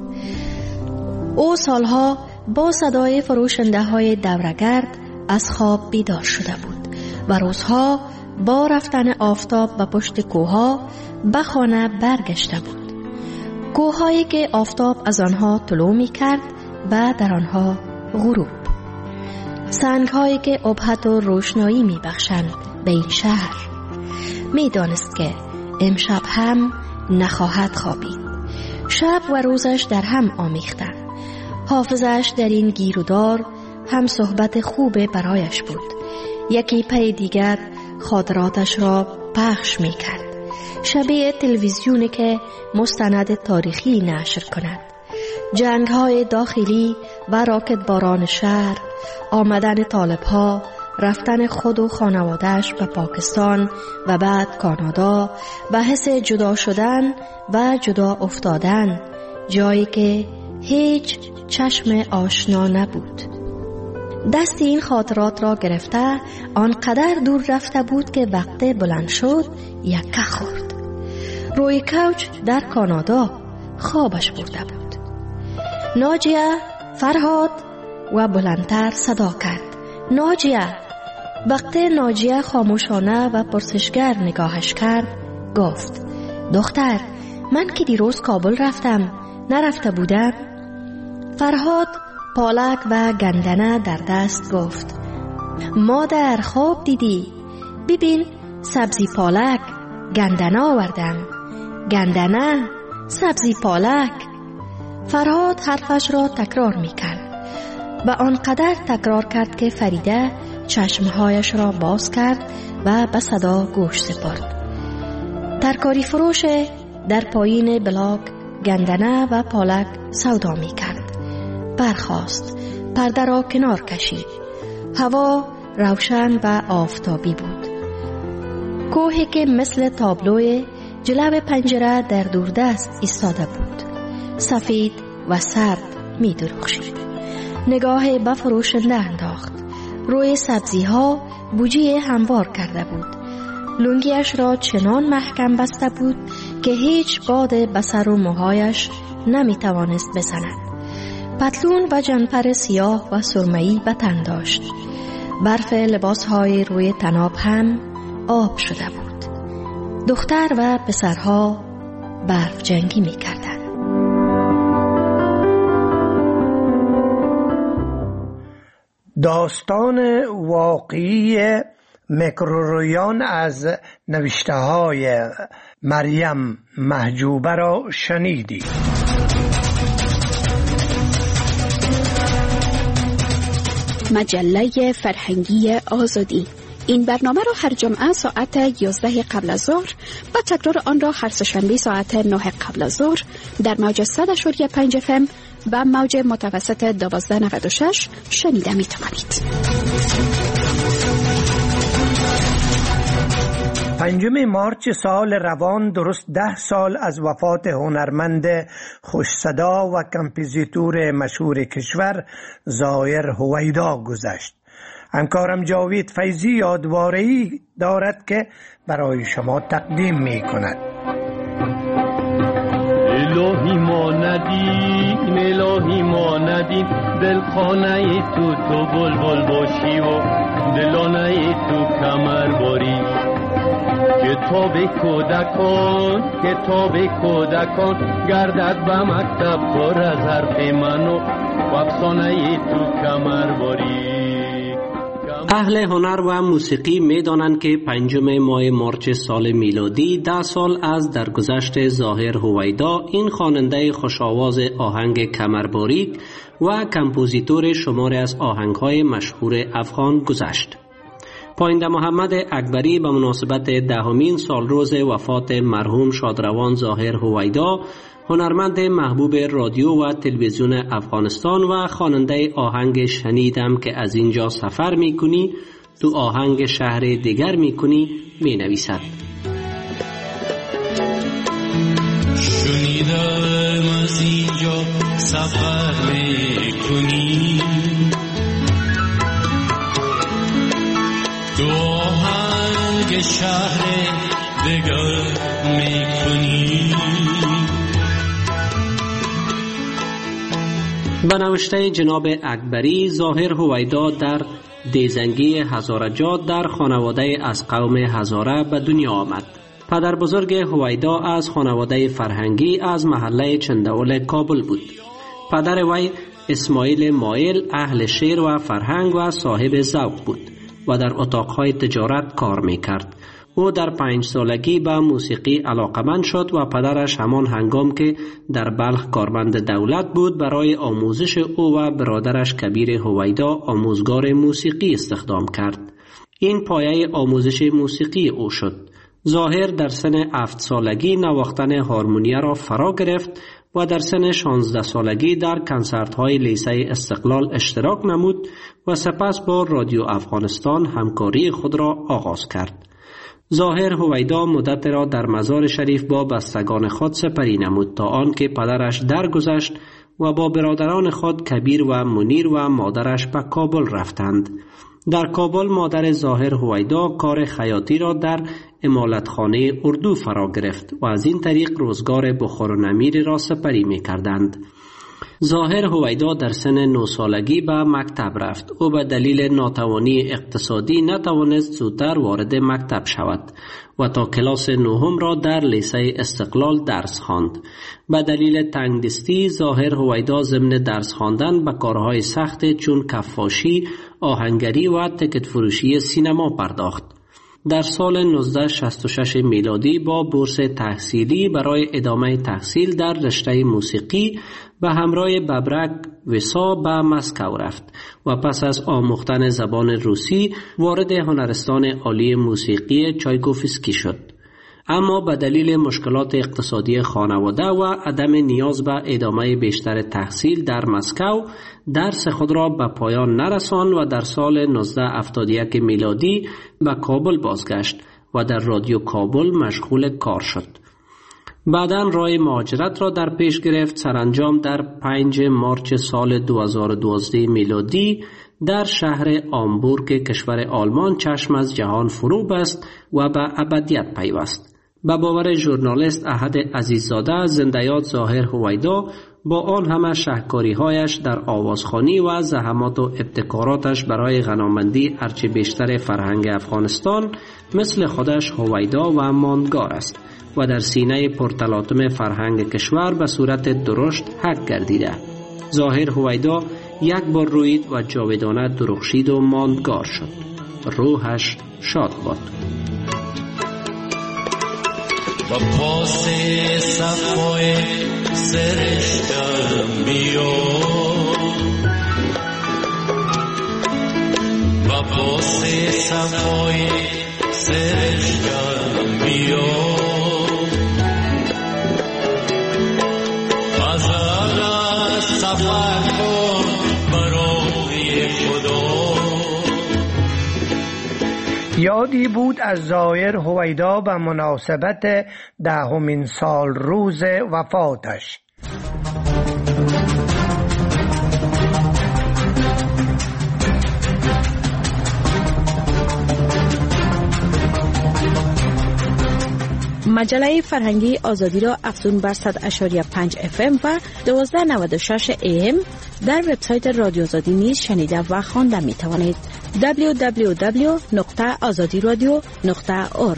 او سالها با صدای فروشنده های دورگرد از خواب بیدار شده بود و روزها با رفتن آفتاب به پشت کوها به خانه برگشته بود. کوههایی که آفتاب از آنها طلوع می کرد و در آنها غروب. سنگهایی که ابهت و روشنایی می بخشند به این شهر. می دانست که امشب هم نخواهد خوابید. شب و روزش در هم آمیختند. حافظش در این گیرودار هم صحبت خوب برایش بود. یکی پی دیگر خاطراتش را پخش می کرد. شبیه تلویزیونی که مستند تاریخی نشر کند. جنگ های داخلی و راکت باران شهر، آمدن طالب ها، رفتن خود و خانوادهش به پاکستان و بعد کانادا و حس جدا شدن و جدا افتادن، جایی که هیچ چشم آشنا نبود. دست این خاطرات را گرفته آنقدر دور رفته بود که وقت بلند شد یکه خورد. روی کوچ در کانادا خوابش برده بود. ناجیه، فرهاد و بلندتر صدا کرد: ناجیه. وقت ناجیه خاموشانه و پرسشگر نگاهش کرد، گفت: دختر، من که دیروز کابل رفتم، نرفته بودم؟ فرهاد پالک و گندنه در دست گفت: مادر خواب دیدی؟ ببین سبزی پالک گندنه آوردم. گندنه، سبزی پالک. فرهاد حرفش را تکرار می کرد و آنقدر تکرار کرد که فریده چشمهایش را باز کرد و به صدا گوش سپرد. ترکاری فروش در پایین بلاک گندنه و پالک سودا می کرد. برخاست، پرده را کنار کشید. هوا روشن و آفتابی بود. کوهی که مثل تابلوی جلو پنجره در دوردست ایستاده بود، سفید و سرد می درخشید. نگاه به فروشنده انداخت. روی سبزی ها بوجی هموار کرده بود. لنگیش را چنان محکم بسته بود که هیچ باد به سر و موهایش نمی توانست بزند. پتلون و جنپر سیاه و سرمه‌ای به تن داشت. برف لباسهای روی تناب هم آب شده بود. دختر و پسرها برف جنگی می کردند. داستان واقعی مکروریان از نوشته های مریم محجوبه را شنیدید. مجله فرهنگی آزادی. این برنامه را هر جمعه ساعت یازده قبل از ظهر و تکرار آن را هر سه‌شنبه ساعت نه قبل از ظهر در موج صد و پنج اف ام و موج متوسط دوازده نود و شش شنیده می توانید. پنجم مارچ سال روان درست ده سال از وفات هنرمند خوش‌صدا و کمپوزیتور مشهور کشور ظاهر هویدا گذشت. همکارم جاوید فیضی یادواره‌ای دارد که برای شما تقدیم می کند. الهی ما ندیم الهی ما ندیم دل خانه تو تو بلبل باشی و دلانه تو کمر باری. کتاب کودکان کتاب کودکان گردد به مکتب پر از حرف منو و افسانه تو کمر باری. اهل هنر و موسیقی می دانند که پنجم ماه مارچ سال میلادی ده سال از درگذشت ظاهر هویدا، این خواننده خوش‌آواز آهنگ کمرباریک و کمپوزیتور شماری از آهنگ‌های مشهور افغان گذشت. پاینده محمد اکبری به مناسبت دهمین سالروز وفات مرحوم شادروان ظاهر هویدا، هنرمند محبوب رادیو و تلویزیون افغانستان و خواننده آهنگ شنیدم که از اینجا سفر میکنی تو آهنگ شهر دیگر میکنی می نویسد. شنیدم از اینجا سفر میکنی تو آهنگ شهر دیگر میکنی. به نوشته جناب اکبری، ظاهر هویدا در دیزنگی هزارجات در خانواده از قوم هزاره به دنیا آمد. پدر بزرگ هویدا از خانواده فرهنگی از محله چندول کابل بود. پدر وی اسماعیل مایل اهل شعر و فرهنگ و صاحب ذوق بود و در اتاقهای تجارت کار میکرد. او در پنج سالگی به موسیقی علاقمند شد و پدرش همان هنگام که در بلخ کارمند دولت بود برای آموزش او و برادرش کبیر هویدا آموزگار موسیقی استخدام کرد. این پایه آموزش موسیقی او شد. ظاهر در سن هفت سالگی نواختن هارمونیا را فرا گرفت و در سن شانزده سالگی در کنسرت‌های لیسه استقلال اشتراک نمود و سپس با رادیو افغانستان همکاری خود را آغاز کرد. ظاهر هویدا مدت را در مزار شریف با بستگان خود سپری نمود تا آنکه پدرش درگذشت و با برادران خود کبیر و منیر و مادرش به کابل رفتند. در کابل مادر ظاهر هویدا کار خیاطی را در امالتخانه اردو فرا گرفت و از این طریق روزگار بخور و نمیر را سپری می کردند. ظاهر هویدا در سن نه سالگی به مکتب رفت. او به دلیل ناتوانی اقتصادی نتوانست زودتر وارد مکتب شود و تا کلاس نهم را در لیسه استقلال درس خواند. به دلیل تنگدستی ظاهر هویدا ضمن درس خواندن به کارهای سخت چون کفاشی، آهنگری و تکت فروشی سینما پرداخت. در سال نوزده شصت و شش میلادی با بورس تحصیلی برای ادامه تحصیل در رشته موسیقی به همراه ببرک وسا به مسکو رفت و پس از آموختن زبان روسی وارد هنرستان عالی موسیقی چایکوفسکی شد. اما به دلیل مشکلات اقتصادی خانواده و عدم نیاز به ادامه بیشتر تحصیل در مسکو درس خود را به پایان نرساند و در سال نوزده هفتاد و یک میلادی به کابل بازگشت و در رادیو کابل مشغول کار شد. بعداً راه مهاجرت را در پیش گرفت. سرانجام در پنج مارچ سال دو هزار و دوازده میلادی در شهر آمبورگ کشور آلمان چشم از جهان فرو بست و به ابدیت پیوست. به باور ژورنالیست احد عزیززاده، زندۀاد ظاهر هویدا با آن همه شهکاری‌هایش در آوازخوانی و زحمات و ابتکاراتش برای غنامندی هرچه بیشتر فرهنگ افغانستان مثل خودش هویدا و ماندگار است و در سینه پرتلاطم فرهنگ کشور به صورت درشت حک گردیده. ظاهر هویدا یک بار روید و جاودانه درخشید و ماندگار شد. روحش شاد باد. با پاس صفای سرشتم بیا عباس صفای سرشتم بیا غزل از سفر کن برای خدا. یادی بود از زایر هویدا به مناسبت دهمین سال روز وفاتش. مجله فرهنگی آزادی را افزون بر صد و پنج و پنج اف ام و دوازده نود و شش ای ام در وبسایت رادیو آزادی نیز شنیده و خوانده می توانید. دبلیو دبلیو دبلیو نقطه آزادی رادیو نقطه اورگ.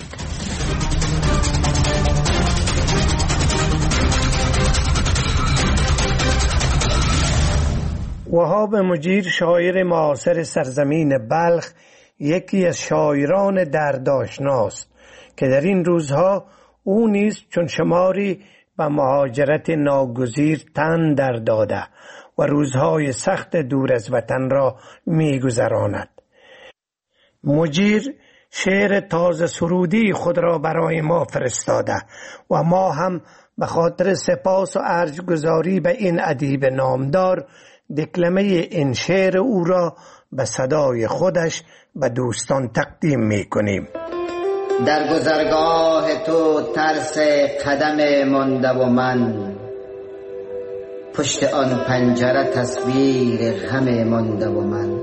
وهاب مجیر، شاعر معاصر سرزمین بلخ، یکی از شاعران دردآشناست که در این روزها او نیز چون شماری به مهاجرت ناگزیر تن در داده و روزهای سخت دور از وطن را می گذراند. مجیر شعر تازه سرودی خود را برای ما فرستاده و ما هم به خاطر سپاس و ارجگزاری به این ادیب نامدار دکلمه این شعر او را به صدای خودش به دوستان تقدیم می کنیم. در گذرگاه تو ترس قدم مانده و من، پشت آن پنجره تصویر غم مانده و من.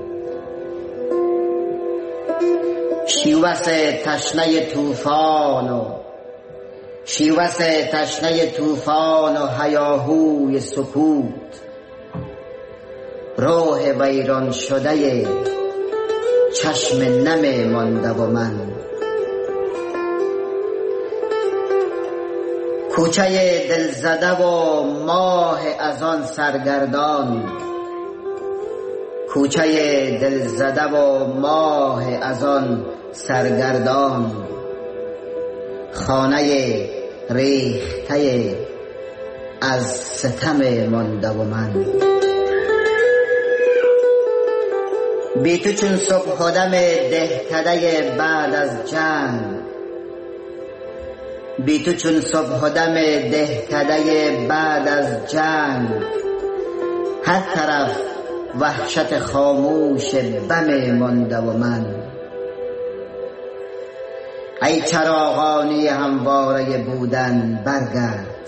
شیوس تشنه طوفان و شیوس تشنه طوفان و هیاهوی سکوت، روح ویران شده چشم نم مانده و من. کوچه دلزده و ماه از آن سرگردان، کوچه دلزده و ماه از آن سرگردان، خانه ریخته از ستم مانده و من. بی تو چون صبح دم دهکده بعد از جنگ، بی تو چون صبح دم دهکده بعد از جنگ، هر طرف وحشت خاموش بم مانده و من. ای چراغانی همواره بودن برگرد،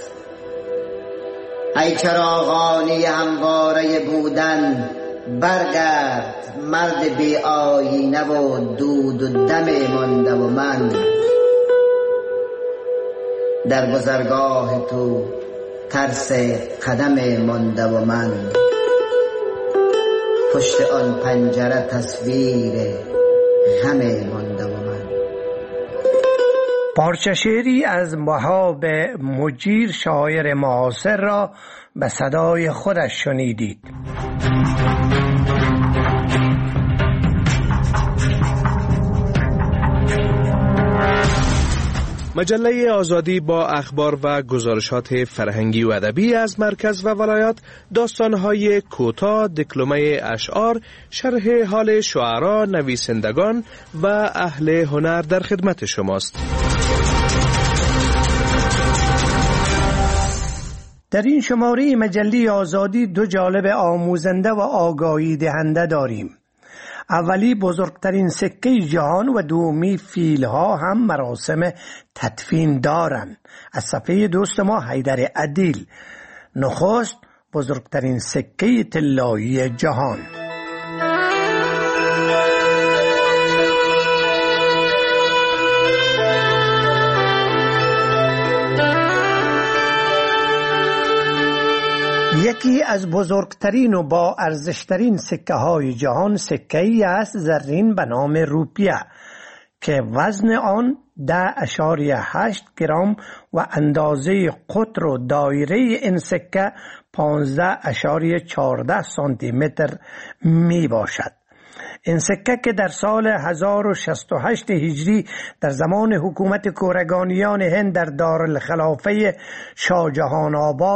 ای چراغانی همواره بودن برگرد، مرد بی آینه و دود و دم مانده و من. در گذرگاه تو ترس قدم مانده و من، پشت آن پنجره تصویر غم مانده و من. پارچه شعری از وهاب مجیر، شاعر معاصر را به صدای خودش شنیدید. مجله آزادی با اخبار و گزارشات فرهنگی و ادبی از مرکز و ولایات، داستان‌های کوتاه، دکلمه اشعار، شرح حال شعرا، نویسندگان و اهل هنر در خدمت شماست. در این شماره مجله آزادی دو جانب آموزنده و آگاهی دهنده داریم. اولی بزرگترین سکه جهان و دومی فیلها هم مراسم تدفین دارند. از صفحه دوست ما حیدر عدیل. نخست بزرگترین سکه طلایی جهان. یکی از بزرگترین و با ارزشترین سکه های جهان سکه‌ای است زرین به نام روپیه که وزن آن ده اشاریه هشت گرم و اندازه قطر و دایره این سکه پانزده اشاریه چهارده سانتی متر می باشد. این سکه که در سال هزار و شصت و هشت هجری در زمان حکومت کورگانیان هند در دارالخلافه شاه جهان آباد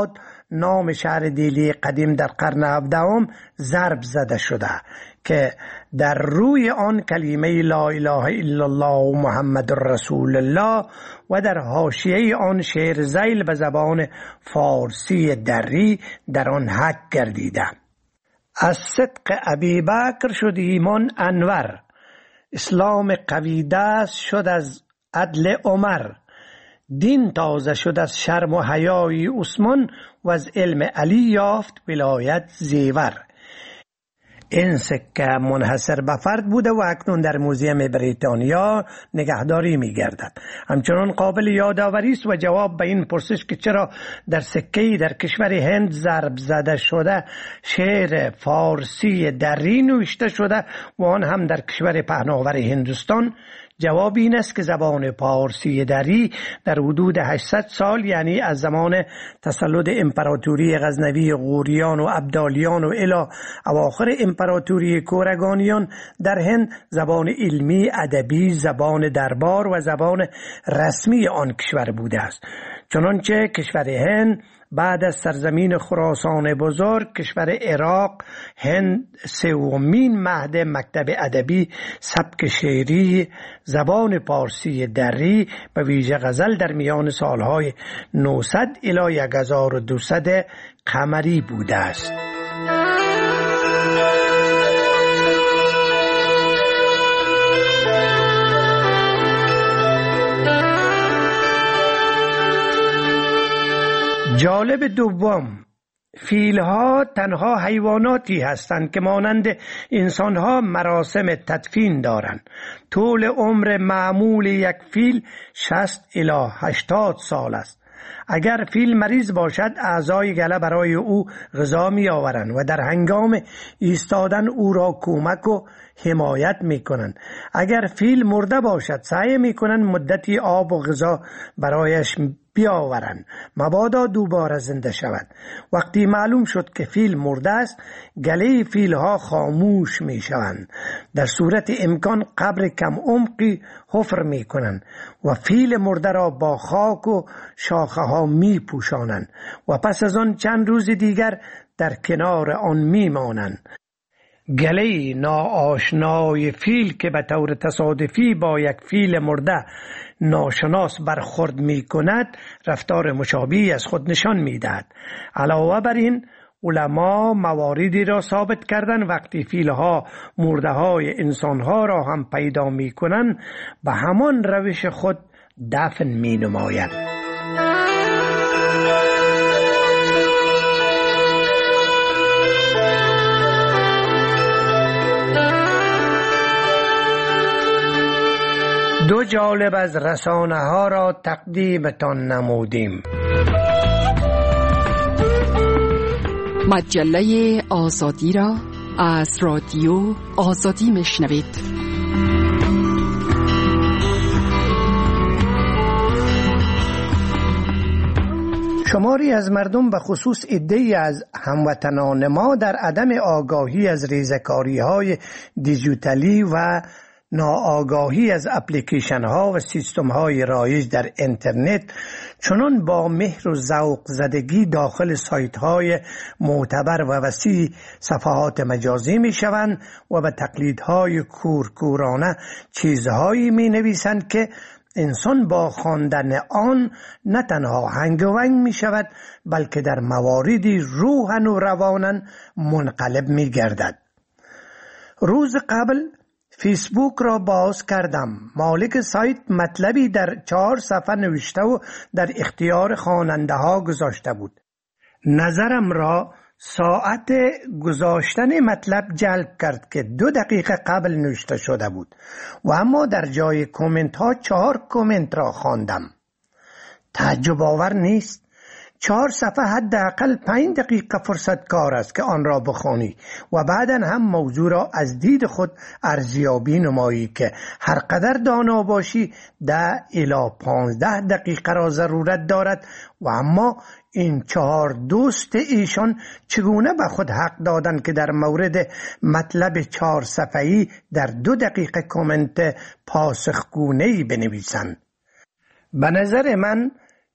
نام شهر دیلی قدیم در قرن هفدهم ضرب زده شده که در روی آن کلمه لا اله الا الله و محمد رسول الله و در حاشیه آن شعر ذیل به زبان فارسی دری در آن حک گردیده. از صدق ابی بکر شد ایمان انور، اسلام قوی دست شد از عدل عمر، دین تازه شد از شرم و حیای عثمان و از علم علی یافت ولایت زیور. این سکه منحصر به فرد بوده و اکنون در موزیم بریتانیا نگهداری می گردد. همچنان قابل یادآوری است و جواب به این پرسش که چرا در سکه‌ای در کشور هند ضرب زده شده شعر فارسی دری نوشته شده و آن هم در کشور پهناور هندوستان، جواب این است که زبان پارسی دری در حدود هشتصد سال، یعنی از زمان تسلط امپراتوری غزنوی غوریان و ابدالیان و الی اواخر امپراتوری کورگانیان در هند، زبان علمی، ادبی، زبان دربار و زبان رسمی آن کشور بوده است. چنانچه کشور هند بعد از سرزمین خراسان بزرگ، کشور عراق، هند سومین مهد مکتب ادبی، سبک شعری زبان پارسی دری به ویژه غزل در میان سالهای نهصد الی هزار و دویست قمری بوده است. جالب دوم، فیل‌ها تنها حیواناتی هستند که مانند انسان‌ها مراسم تدفین دارند. طول عمر معمول یک فیل شصت الی هشتاد سال است. اگر فیل مریض باشد، اعضای گله برای او غذا می آورند و در هنگام ایستادن او را کمک و حمایت می کنند. اگر فیل مرده باشد، سعی می کنند مدتی آب و غذا برایش بیاورند مبادا دوباره زنده شود. وقتی معلوم شد که فیل مرده است، گله فیل ها خاموش می شوند. در صورت امکان قبر کم عمقی حفر می کنند و فیل مرده را با خاک و شاخه ها می پوشانند و پس از آن چند روز دیگر در کنار آن می مانند. گله ناآشنای فیل که به طور تصادفی با یک فیل مرده ناشناس برخورد می کند، رفتار مشابهی از خود نشان می دهد. علاوه بر این، علما مواردی را ثابت کردند وقتی فیلها مرده های انسانها را هم پیدا می کنند، به همان روش خود دفن می نمایند. دو جالب از رسانه ها را تقدیمتان نمودیم. مجله آزادی را از رادیو آزادی میشنوید. شماری از مردم به خصوص عده‌ای از هموطنان ما در عدم آگاهی از ریزکاری‌های دیجیتالی و ناآگاهی از اپلیکیشن ها و سیستم های رایج در اینترنت چنان با مهر و ذوق زدگی داخل سایت های معتبر و وسیع صفحات مجازی می شوند و به تقلیدهای کورکورانه چیزهایی می نویسند که انسان با خواندن آن نه تنها هنگ و ونگ می شود، بلکه در مواردی روحاً و روانا منقلب می گردد. روز قبل فیسبوک را باز کردم. مالک سایت مطلبی در چهار صفحه نوشته و در اختیار خواننده ها گذاشته بود. نظرم را ساعت گذاشتن مطلب جلب کرد که دو دقیقه قبل نوشته شده بود و اما در جای کامنت ها چهار کامنت را خواندم. تعجب آور نیست؟ چهار صفحه حداقل پنج دقیقه فرصت کار است که آن را بخوانی و بعداً هم موضوع را از دید خود ارزیابی نمایی که هر قدر دانا باشی ده الی پانزده دقیقه را ضرورت دارد و اما این چهار دوست ایشان چگونه به خود حق دادند که در مورد مطلب چهار صفحه‌ای در دو دقیقه کامنت پاسخگونه‌ای بنویسند؟ به نظر من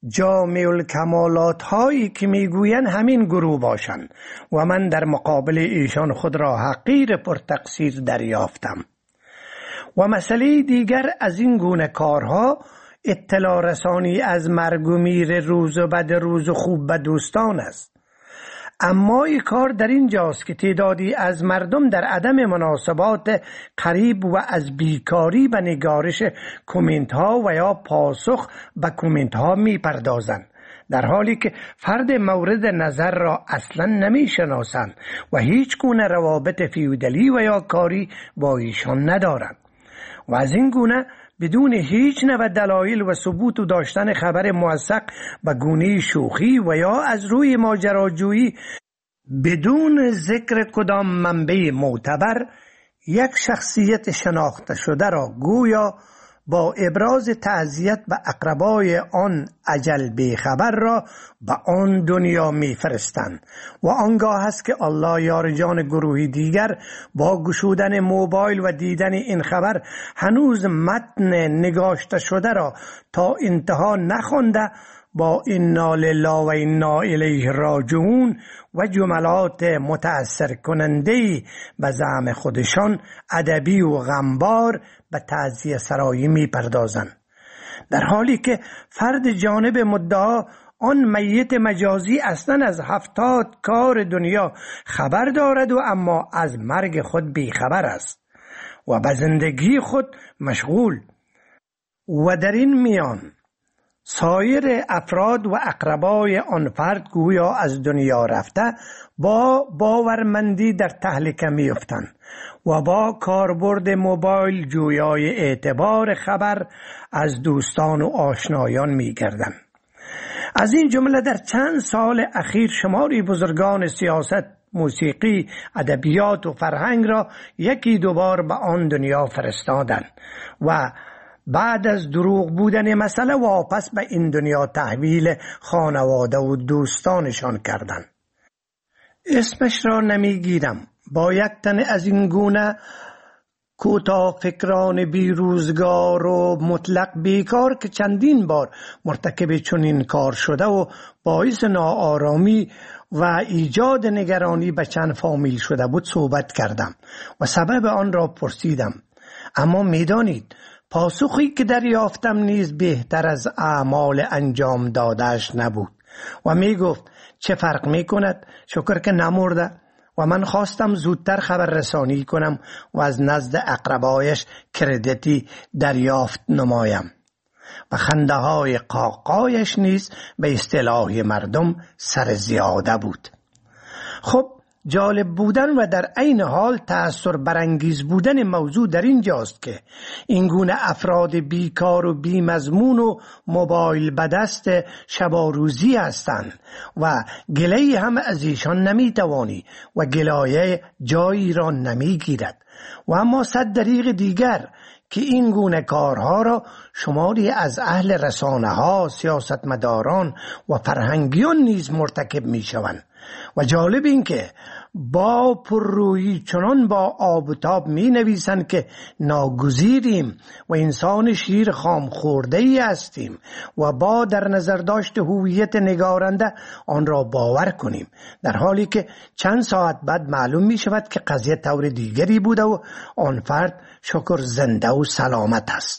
جامع الکمالات هایی که میگویند همین گروه باشند و من در مقابل ایشان خود را حقیر پرتقصیر دریافتم. و مسئله دیگر از این گونه کارها اطلاع رسانی از مرگ و میر روز و بد روز و خوب به دوستان است. اما این کار در این جاست که تعدادی از مردم در عدم مناسبات قریب و از بیکاری به نگارش کومنت ها و یا پاسخ به کومنت ها می پردازند، در حالی که فرد مورد نظر را اصلا نمی شناسند و هیچ گونه روابط فیودالی و یا کاری با ایشان ندارند. و از این گونه بدون هیچ نوع دلایل و ثبوت و داشتن خبر موثق به گونه شوخی و یا از روی ماجراجویی بدون ذکر کدام منبع معتبر یک شخصیت شناخته شده را گویا با ابراز تعزیت به اقربای آن اجل بیخبر را به آن دنیا میفرستند و آنگاه است که الله یار جان گروهی دیگر با گشودن موبایل و دیدن این خبر هنوز متن نگاشته شده را تا انتها نخوانده با انا لله و انا الیه راجعون و جملات متأثر کننده به زعم خودشان ادبی و غمبار به تعزیه سرایی می پردازند، در حالی که فرد جانب مدعا آن میت مجازی اصلا از هفتاد کار دنیا خبر دارد و اما از مرگ خود بیخبر است و به زندگی خود مشغول. و در این میان سایر افراد و اقربای آن فرد گویا از دنیا رفته با باورمندی در تهلکه می افتند و با کاربرد موبایل جویای اعتبار خبر از دوستان و آشنایان می گردند. از این جمله در چند سال اخیر شماری بزرگان سیاست، موسیقی، ادبیات و فرهنگ را یکی دوبار به آن دنیا فرستادند و بعد از دروغ بودن مسئله واپس به این دنیا تحویل خانواده و دوستانشان کردند. اسمش را نمیگیرم. با یک تن از این گونه کوتاه فکران بیروزگار و مطلق بیکار که چندین بار مرتکب چنین کار شده و باعث ناآرامی و ایجاد نگرانی به چند فامیل شده بود صحبت کردم و سبب آن را پرسیدم، اما میدانید پاسخی که دریافتم نیز بهتر از اعمال انجام دادهش نبود و می گفت چه فرق می کند، شکر که نمرده. و من خواستم زودتر خبر رسانی کنم و از نزد اقربایش کردیتی دریافت نمایم. و خنده های قاقایش نیز به اصطلاح مردم سر زیاده بود. خب جالب بودن و در عین حال تأثیر برانگیز بودن موضوع در اینجاست که این گونه افراد بیکار و بیمضمون و موبایل به دست شب و روزی هستند و گله هم از ایشان نمیتوانی و گلایه جایی را نمیگیرد. و اما صد دریغ دیگر که این گونه کارها را شماری از اهل رسانه ها، سیاستمداران و فرهنگیان نیز مرتکب می شوند. و جالب این که با پررویی چنان با آب و تاب می نویسند که ناگزیریم و انسان شیر خام خورده ای هستیم و با در نظر داشت هویت نگارنده آن را باور کنیم، در حالی که چند ساعت بعد معلوم می شود که قضیه طور دیگری بوده و آن فرد شکر زنده و سلامت است.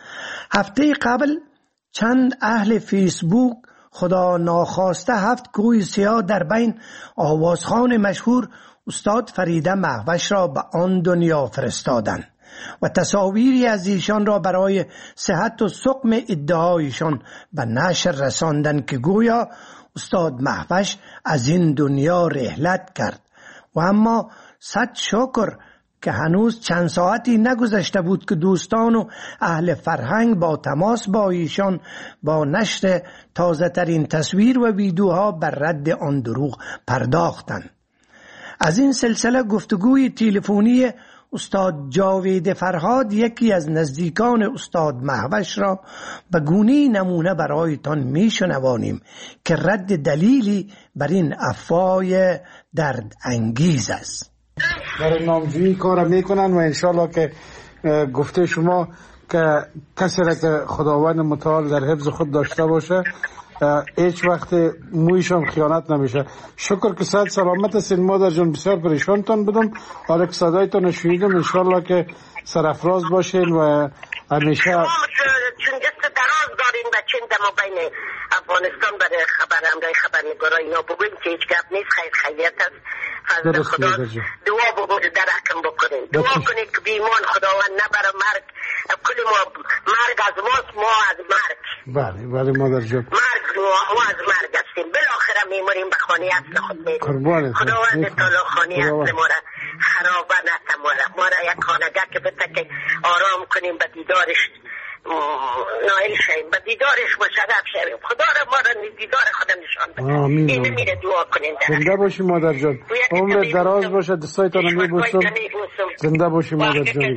هفته قبل چند اهل فیسبوک خدا ناخواسته هفت کوه سیاه در بین آوازخوان مشهور استاد فریده مهوش را به آن دنیا فرستادند و تصاویری از ایشان را برای صحت و سقم ادعایشان به نشر رساندند که گویا استاد مهوش از این دنیا رحلت کرد. و اما صد شکر که هنوز چند ساعتی نگذشته بود که دوستان و اهل فرهنگ با تماس با ایشان با نشر تازه ترین تصویر و ویدیوها بر رد آن دروغ پرداختند. از این سلسله گفتگوی تلفنی استاد جاوید فرهاد، یکی از نزدیکان استاد مهوش را به گونه نمونه برایتان میشنوانیم که رد دلیلی بر این افواه درد انگیز است. برای نامجویی کار میکنن و انشالله که گفته شما که کسی را که خداوند متعال در حفظ خود داشته باشه هیچ وقت مویشان خیانت نمیشه. شکر که صحت سلامت هستین مادر جان، بسیار پریشانتان بودم. حالا که صدایتان شنیدم انشالله که سرافراز باشین و همیشه چون دست دراز دارین و چند دم بین افغانستان برای خبر امرای خبرنگارا اینا بگوین که هیچ گپ نیست، خیر خیریت است. فضل خدا دعا بگوید در حکم بکنین، دعا کنید که بیمان خداوند نبره مرگ، کل ما مرگ از ماست، ما از مرگ. بله بله مادر جان، مرگ ما از مرگ هستیم، بالاخره میمونیم به خانه اصل خود میریم. خداوند تعالی خانه اصل ما را خرابه نتماره، ما را یک خانگه که بده که آرام کنیم، به دیدارش نائل شویم، به دیدارش مشرف شویم. خدا را ما را دیدار خدا نشان بده. این میره دعا کنیم. زنده باشی مادر جان، عمر دراز باشه، دستایتان رو میبوسم. زنده باشی مادر جان.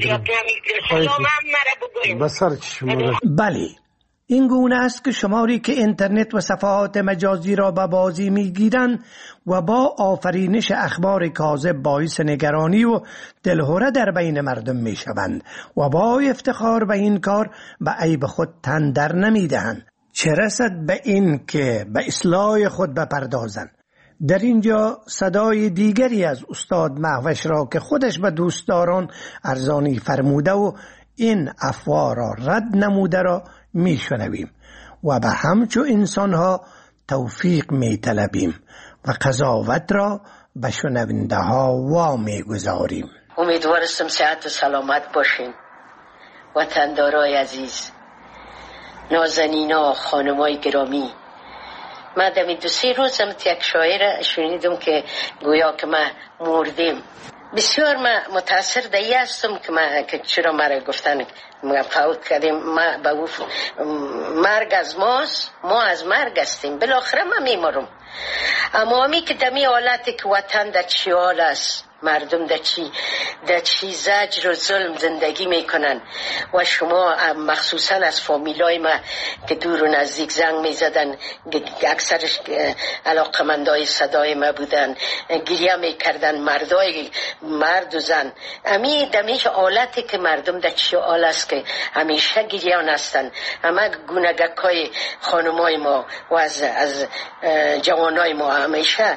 بسر چشم مادر. بله این گونه است که شماری که اینترنت و صفحات مجازی را به بازی میگیرند و با آفرینش اخبار کاذب باعث نگرانی و دلهره در بین مردم میشوند و با افتخار به این کار به عیب خود تن در نمیدهند، چه رسد به این که به اصلاح خود بپردازند. در اینجا صدای دیگری از استاد مهوش را که خودش به دوستداران ارزانی فرموده و این افواه را رد نموده را میشنویم و به همچو انسانها توفیق میطلبیم و قضاوت را به شنونده ها وامی گذاریم. امیدوارستم صحت و سلامت باشین وطندارای عزیز، نازنینا، خانمای گرامی. من دمی دو سی روزم یک شاعر شنیدم که گویا که ما مردیم. بسیار من متاثر دایی هستم که من که چرا مرا گفتن ما فوت کردیم، ما به مرگ از ماست، ما از مرگ هستیم، بالاخره ما میمرم. اما همی که دمی حالتی که وطن در چی حال است، مردم در چی در چی زجر و ظلم زندگی میکنن و شما مخصوصا از فامیلای ما که دور و نزدیک زنگ میزدن، اکثرش علاقمندای صدای ما بودن، گریه میکردن، مردای مرد و زن. امی دمیش حالتی که مردم در چی حال است که همیشه گریان هستن. همه گونگکای خانمای ما و از از جوانای ما همیشه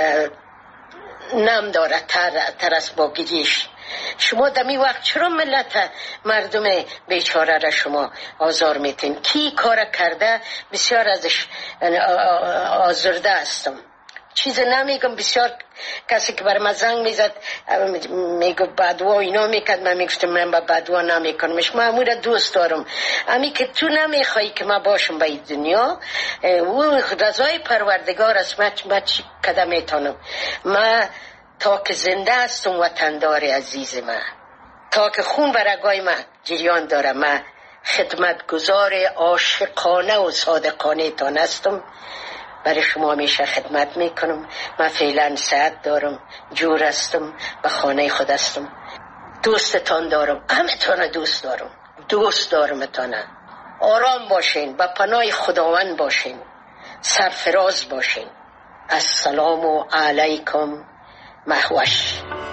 نم داره تر, تر از با گریش. شما دمی وقت چرا ملت مردم بیچاره را شما آزار میتین؟ کی کار کرده بسیار ازش آزرده هستم. چیز نمیگم، بسیار کسی که بر من زنگ میزد میگو بدوا اینا میکرد، من میگفتم من با بدوا نمیکنمش، من امور دوست دارم. امی که تو نمیخوایی که من باشم به این دنیا، او رضای پروردگار است. من چی کده میتونم؟ من تا که زنده هستم وطندار عزیز من، تا که خون برگای من جریان داره، من خدمتگزار عاشقانه و صادقانه تان هستم. برای شما همیشه خدمت میکنم. من فعلا صحت دارم، جور هستم، به خانه خود هستم، دوستتان دارم، همه تانه دوست دارم، دوست دارم تانه. آرام باشین، به پناه خداوند باشین، سرفراز باشین. السلام علیکم مهوش.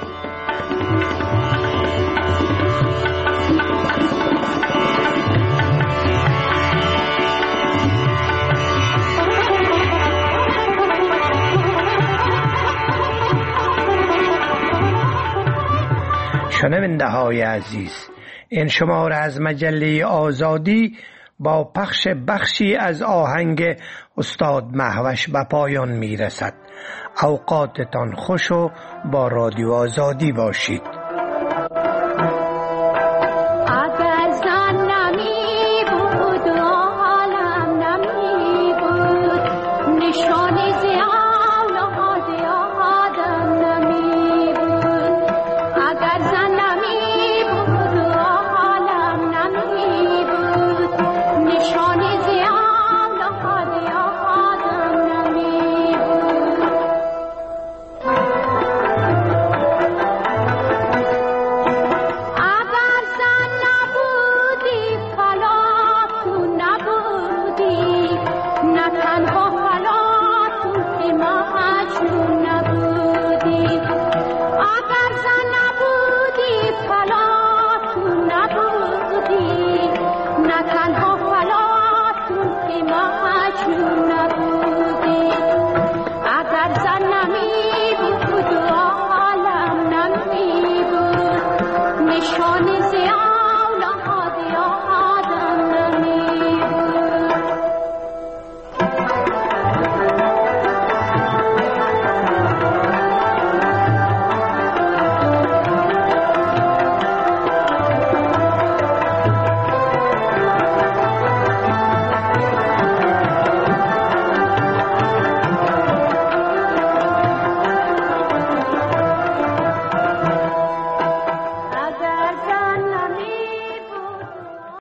شنونده های عزیز، این شماره از مجله آزادی با پخش بخشی از آهنگ استاد مهوش به پایان می رسد. اوقاتتان خوش و با رادیو آزادی باشید. نبودی، نه تنها